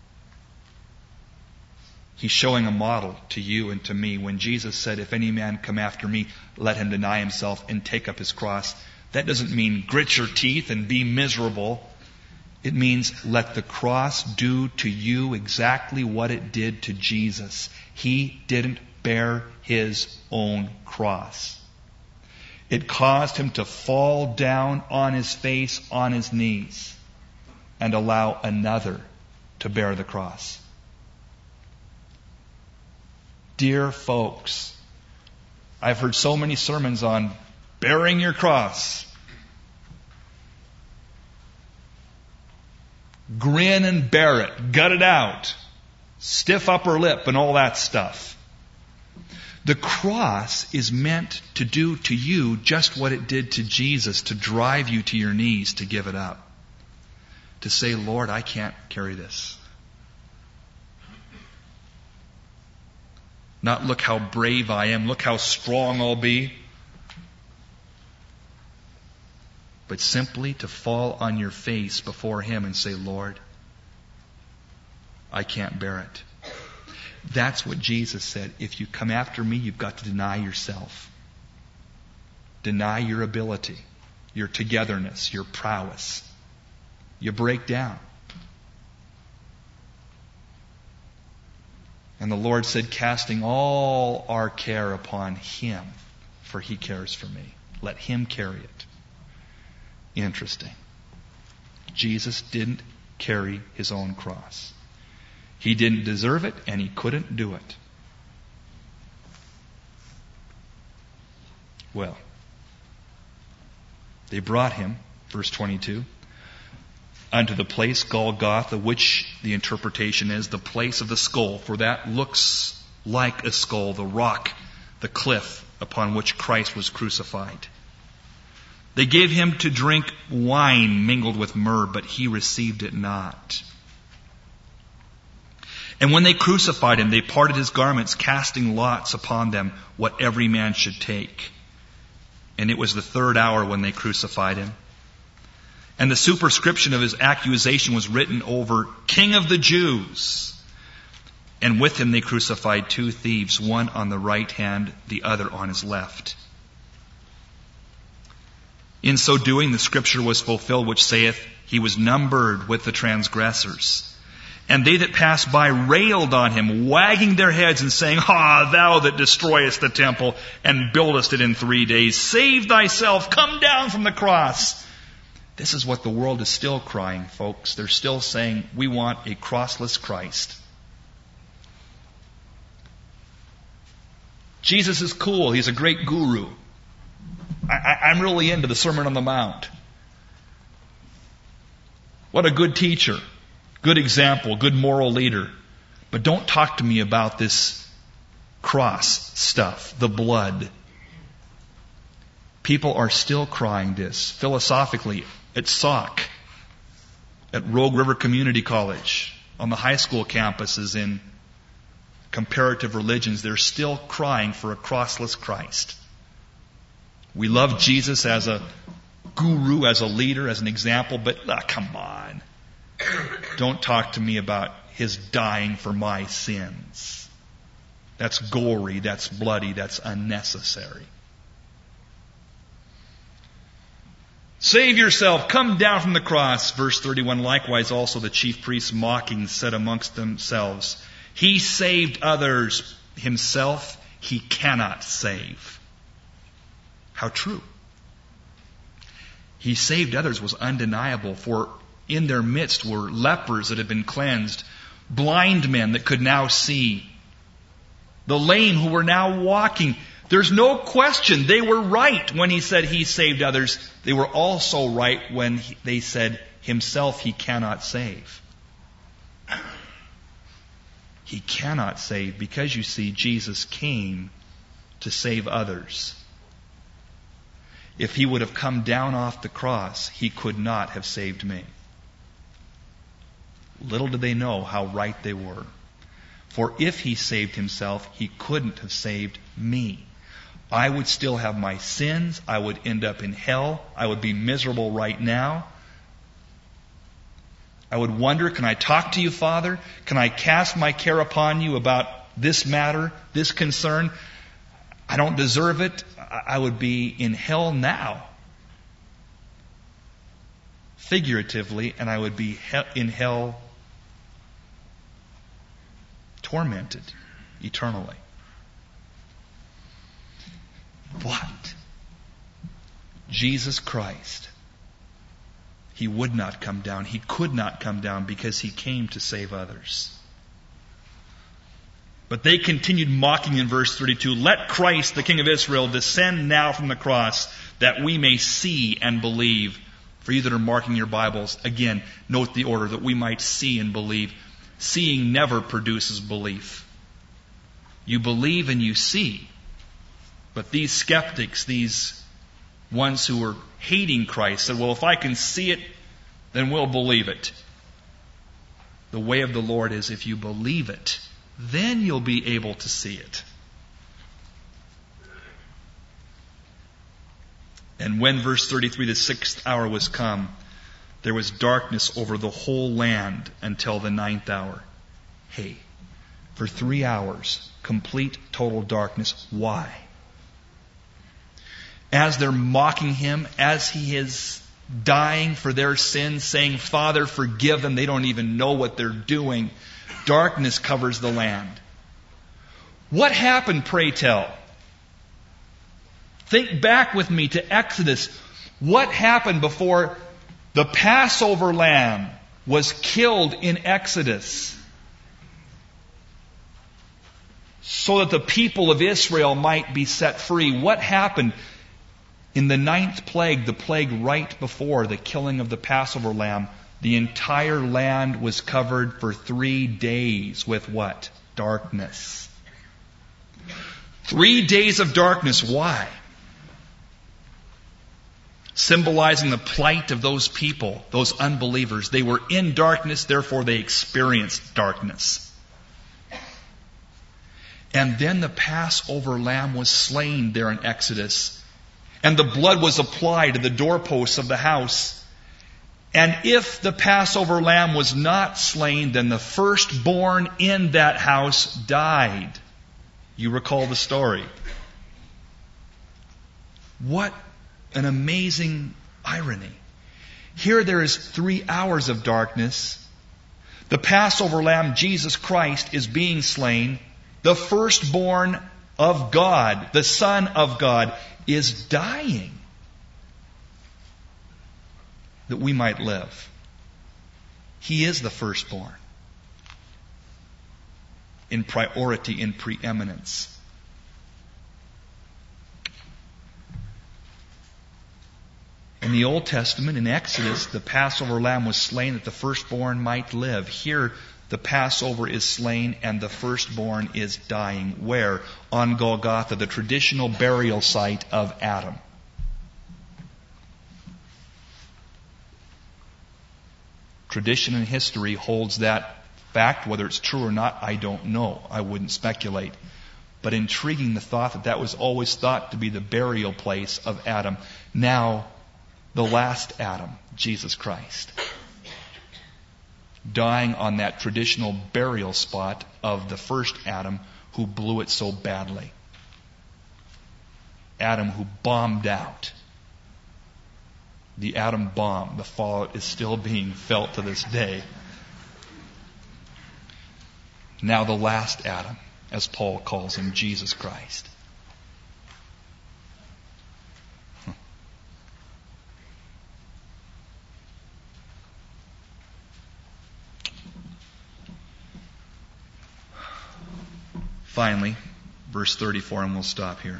he's showing a model to you and to me. When Jesus said, if any man come after me, let him deny himself and take up his cross. That doesn't mean grit your teeth and be miserable. It means let the cross do to you exactly what it did to Jesus. He didn't bear his own cross. It caused him to fall down on his face, on his knees, and allow another to bear the cross. Dear folks, I've heard so many sermons on bearing your cross. Grin and bear it. Gut it out. Stiff upper lip and all that stuff. The cross is meant to do to you just what it did to Jesus, to drive you to your knees to give it up. To say, Lord, I can't carry this. Not look how brave I am, look how strong I'll be. But simply to fall on your face before him and say, Lord, I can't bear it. That's what Jesus said. If you come after me, you've got to deny yourself. Deny your ability, your togetherness, your prowess. You break down. And the Lord said, casting all our care upon him, for he cares for me. Let him carry it. Interesting. Jesus didn't carry his own cross. He didn't deserve it, and he couldn't do it. Well, they brought him, verse twenty-two, unto the place Golgotha, which the interpretation is the place of the skull, for that looks like a skull, the rock, the cliff upon which Christ was crucified. They gave him to drink wine mingled with myrrh, but he received it not. And when they crucified him, they parted his garments, casting lots upon them what every man should take. And it was the third hour when they crucified him. And the superscription of his accusation was written over, King of the Jews. And with him they crucified two thieves, one on the right hand, the other on his left. In so doing, the scripture was fulfilled, which saith, He was numbered with the transgressors. And they that passed by railed on him, wagging their heads and saying, Ah, thou that destroyest the temple and buildest it in three days, save thyself, come down from the cross. This is what the world is still crying, folks. They're still saying, we want a crossless Christ. Jesus is cool. He's a great guru. I, I, I'm really into the Sermon on the Mount. What a good teacher. Good example, good moral leader. But don't talk to me about this cross stuff, the blood. People are still crying this philosophically at S O C, at Rogue River Community College, on the high school campuses in comparative religions. They're still crying for a crossless Christ. We love Jesus as a guru, as a leader, as an example, but ah, come on. Don't talk to me about His dying for my sins. That's gory, that's bloody, that's unnecessary. Save yourself, come down from the cross. Verse thirty-one, likewise also the chief priests mocking said amongst themselves, He saved others, himself he cannot save. How true. He saved others was undeniable, for in their midst were lepers that had been cleansed, blind men that could now see, the lame who were now walking. There's no question they were right when He said He saved others. They were also right when he, they said himself he cannot save. He cannot save because, you see, Jesus came to save others. If He would have come down off the cross, He could not have saved me. Little did they know how right they were. For if He saved Himself, He couldn't have saved me. I would still have my sins. I would end up in hell. I would be miserable right now. I would wonder, can I talk to you, Father? Can I cast my care upon you about this matter, this concern? I don't deserve it. I would be in hell now, figuratively, and I would be in hell tormented eternally. But Jesus Christ, He would not come down. He could not come down because He came to save others. But they continued mocking in verse thirty-two, Let Christ, the King of Israel, descend now from the cross, that we may see and believe. For you that are marking your Bibles, again, note the order, that we might see and believe. Seeing never produces belief. You believe and you see. But these skeptics, these ones who were hating Christ, said, well, if I can see it, then we'll believe it. The way of the Lord is, if you believe it, then you'll be able to see it. And when, verse thirty-three, the sixth hour was come, there was darkness over the whole land until the ninth hour. Hey, for three hours, complete, total darkness. Why? As they're mocking Him, as He is dying for their sins, saying, Father, forgive them. They don't even know what they're doing. Darkness covers the land. What happened, pray tell? Think back with me to Exodus. What happened before the Passover lamb was killed in Exodus, so that the people of Israel might be set free? What happened? In the ninth plague, the plague right before the killing of the Passover lamb, the entire land was covered for three days with what? Darkness. Three days of darkness. Why? Symbolizing the plight of those people, those unbelievers. They were in darkness, therefore they experienced darkness. And then the Passover lamb was slain there in Exodus. And the blood was applied to the doorposts of the house. And if the Passover lamb was not slain, then the firstborn in that house died. You recall the story. What an amazing irony. Here there is three hours of darkness. The Passover lamb, Jesus Christ, is being slain. The firstborn of God, the Son of God, is dying that we might live. He is the firstborn in priority, in preeminence. In the Old Testament, in Exodus, the Passover lamb was slain that the firstborn might live. Here, the Passover is slain and the firstborn is dying. Where? On Golgotha, the traditional burial site of Adam. Tradition and history holds that fact. Whether it's true or not, I don't know. I wouldn't speculate. But intriguing the thought that that was always thought to be the burial place of Adam. Now, the last Adam, Jesus Christ, dying on that traditional burial spot of the first Adam who blew it so badly. Adam who bombed out. The Adam bomb, the fallout is still being felt to this day. Now the last Adam, as Paul calls him, Jesus Christ. Finally, verse thirty-four, and we'll stop here.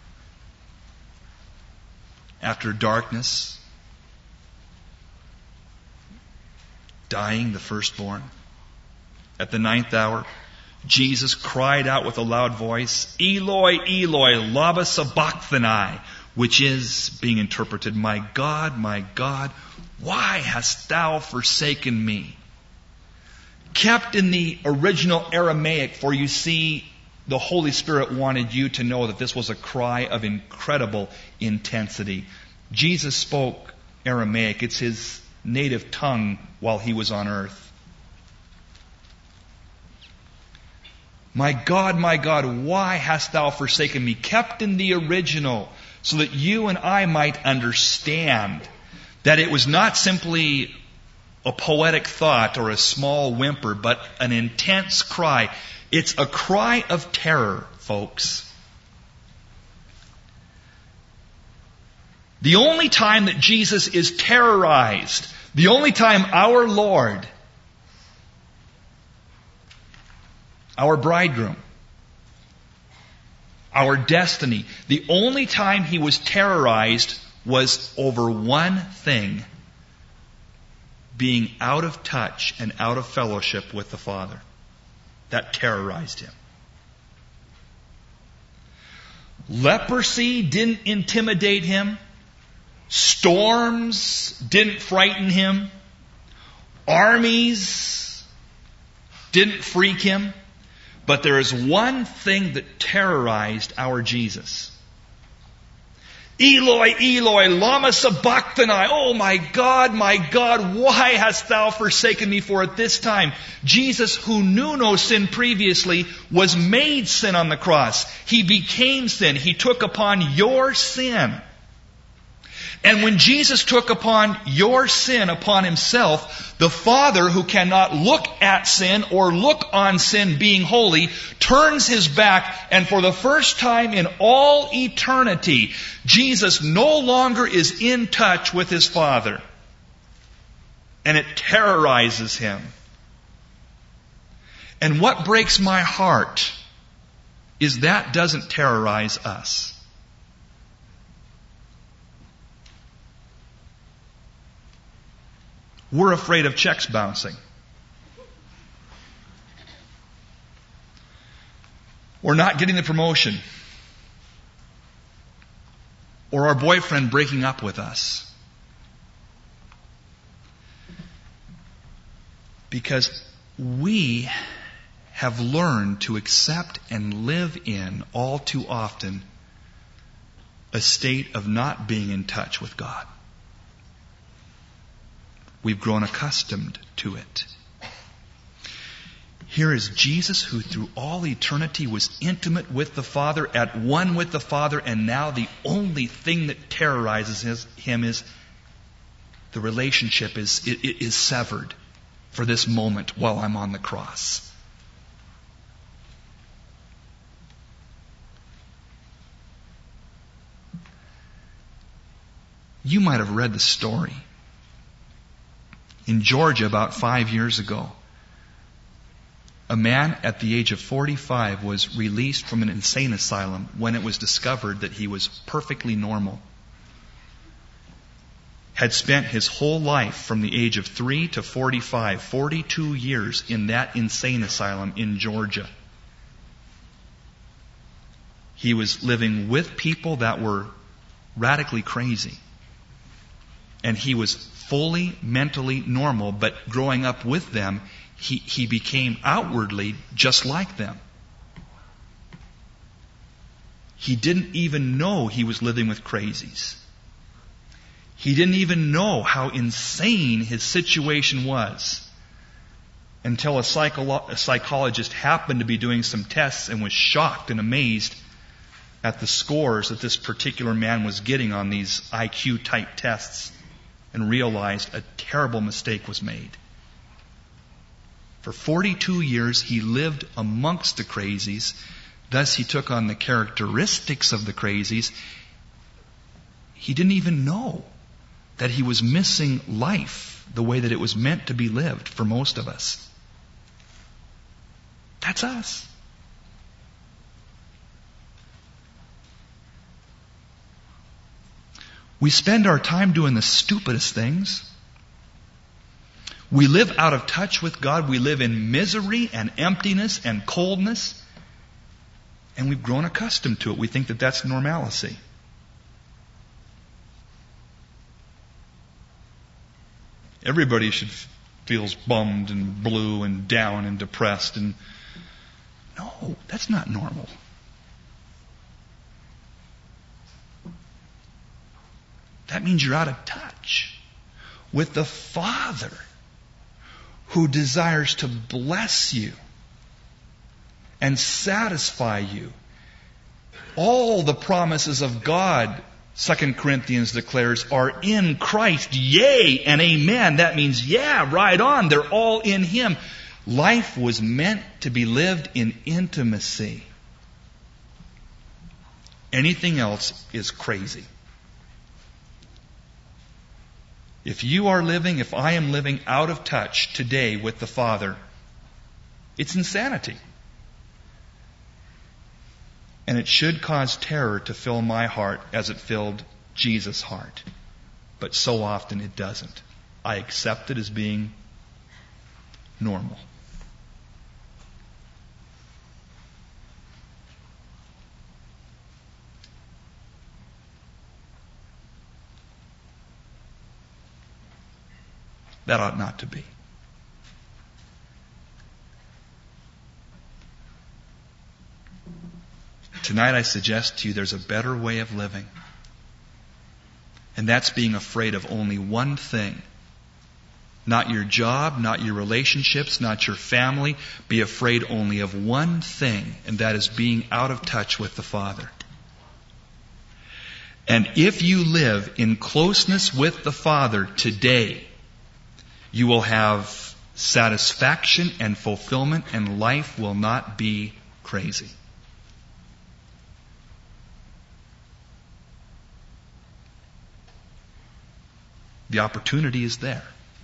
After darkness, dying the firstborn, at the ninth hour, Jesus cried out with a loud voice, Eloi, Eloi, lama sabachthani, which is, being interpreted, my God, my God, why hast thou forsaken me? Kept in the original Aramaic, for you see, the Holy Spirit wanted you to know that this was a cry of incredible intensity. Jesus spoke Aramaic. It's his native tongue while he was on earth. My God, my God, why hast thou forsaken me? Kept in the original so that you and I might understand that it was not simply a poetic thought or a small whimper, but an intense cry. It's a cry of terror, folks. The only time that Jesus is terrorized, the only time our Lord, our bridegroom, our destiny, the only time he was terrorized was over one thing: being out of touch and out of fellowship with the Father. That terrorized him. Leprosy didn't intimidate him. Storms didn't frighten him. Armies didn't freak him. But there is one thing that terrorized our Jesus. Eloi, Eloi, lama sabachthani. Oh my God, my God, why hast thou forsaken me? For at this time, Jesus, who knew no sin previously, was made sin on the cross. He became sin. He took upon your sin. And when Jesus took upon your sin upon himself, the Father, who cannot look at sin or look on sin being holy, turns his back, and for the first time in all eternity, Jesus no longer is in touch with his Father. And it terrorizes him. And what breaks my heart is that doesn't terrorize us. We're afraid of checks bouncing. Or not getting the promotion. Or our boyfriend breaking up with us. Because we have learned to accept and live in, all too often, a state of not being in touch with God. We've grown accustomed to it. Here is Jesus, who through all eternity was intimate with the Father, at one with the Father, and now the only thing that terrorizes his, him is the relationship is, it, it is severed for this moment while I'm on the cross. You might have read the story. In Georgia, about five years ago, a man at the age of forty-five was released from an insane asylum when it was discovered that he was perfectly normal. Had spent his whole life from the age of three to forty-five, forty-two years in that insane asylum in Georgia. He was living with people that were radically crazy. And he was fully mentally normal, but growing up with them, he, he became outwardly just like them. He didn't even know he was living with crazies. He didn't even know how insane his situation was until a, psycholo- a psychologist happened to be doing some tests and was shocked and amazed at the scores that this particular man was getting on these I Q type tests, and realized a terrible mistake was made. For forty-two years he lived amongst the crazies. Thus he took on the characteristics of the crazies. He didn't even know that he was missing life the way that it was meant to be lived for most of us. That's us. We spend our time doing the stupidest things. We live out of touch with God. We live in misery and emptiness and coldness. And we've grown accustomed to it. We think that that's normalcy. Everybody should feels bummed and blue and down and depressed. And no, that's not normal. That means you're out of touch with the Father who desires to bless you and satisfy you. All the promises of God, Second Corinthians declares, are in Christ. Yea and amen. That means, yeah, right on. They're all in Him. Life was meant to be lived in intimacy. Anything else is crazy. If you are living, if I am living out of touch today with the Father, it's insanity. And it should cause terror to fill my heart as it filled Jesus' heart. But so often it doesn't. I accept it as being normal. That ought not to be. Tonight I suggest to you there's a better way of living. And that's being afraid of only one thing. Not your job, not your relationships, not your family. Be afraid only of one thing, and that is being out of touch with the Father. And if you live in closeness with the Father today, you will have satisfaction and fulfillment, and life will not be crazy. The opportunity is there.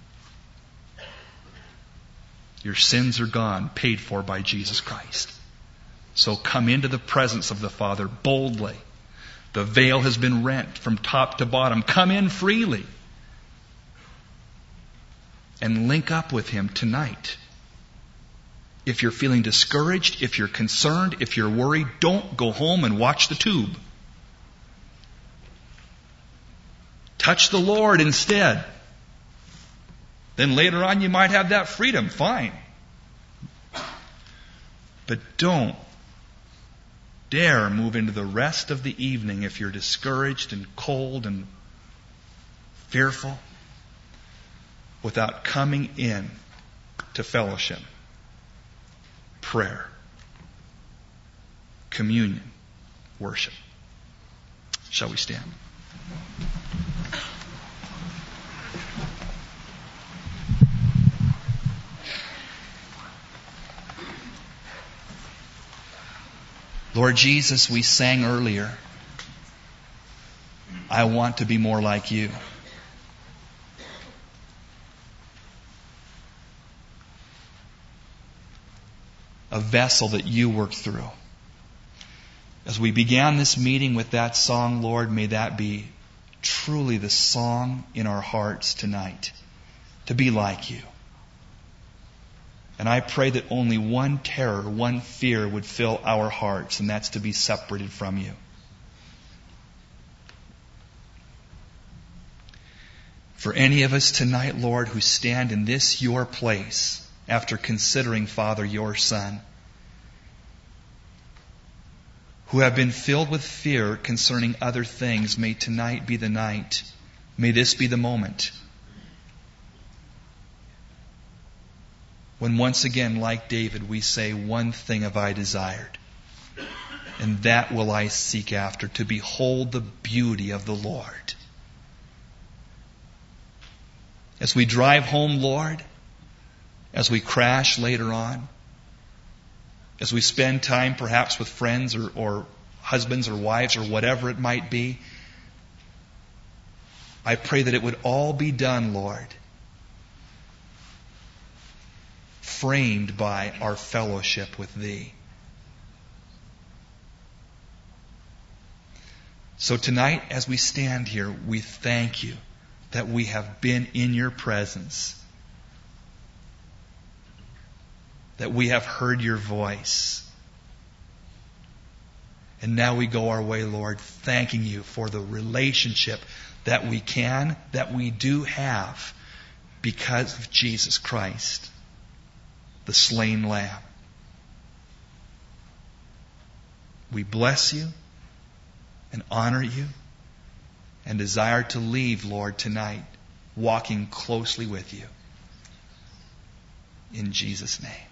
Your sins are gone, paid for by Jesus Christ. So come into the presence of the Father boldly. The veil has been rent from top to bottom. Come in freely. And link up with Him tonight. If you're feeling discouraged, if you're concerned, if you're worried, don't go home and watch the tube. Touch the Lord instead. Then later on you might have that freedom. Fine. But don't dare move into the rest of the evening if you're discouraged and cold and fearful without coming in to fellowship, prayer, communion, worship. Shall we stand? Lord Jesus, we sang earlier, I want to be more like you. A vessel that you work through. As we began this meeting with that song, Lord, may that be truly the song in our hearts tonight, to be like you. And I pray that only one terror, one fear would fill our hearts, and that's to be separated from you. For any of us tonight, Lord, who stand in this your place, after considering, Father, your Son, who have been filled with fear concerning other things, may tonight be the night. May this be the moment when once again, like David, we say, one thing have I desired, and that will I seek after, to behold the beauty of the Lord. As we drive home, Lord, as we crash later on, as we spend time perhaps with friends or, or husbands or wives or whatever it might be, I pray that it would all be done, Lord, framed by our fellowship with Thee. So tonight, as we stand here, we thank you that we have been in your presence, that we have heard your voice. And now we go our way, Lord, thanking you for the relationship that we can, that we do have because of Jesus Christ, the slain Lamb. We bless you and honor you and desire to leave, Lord, tonight walking closely with you. In Jesus' name.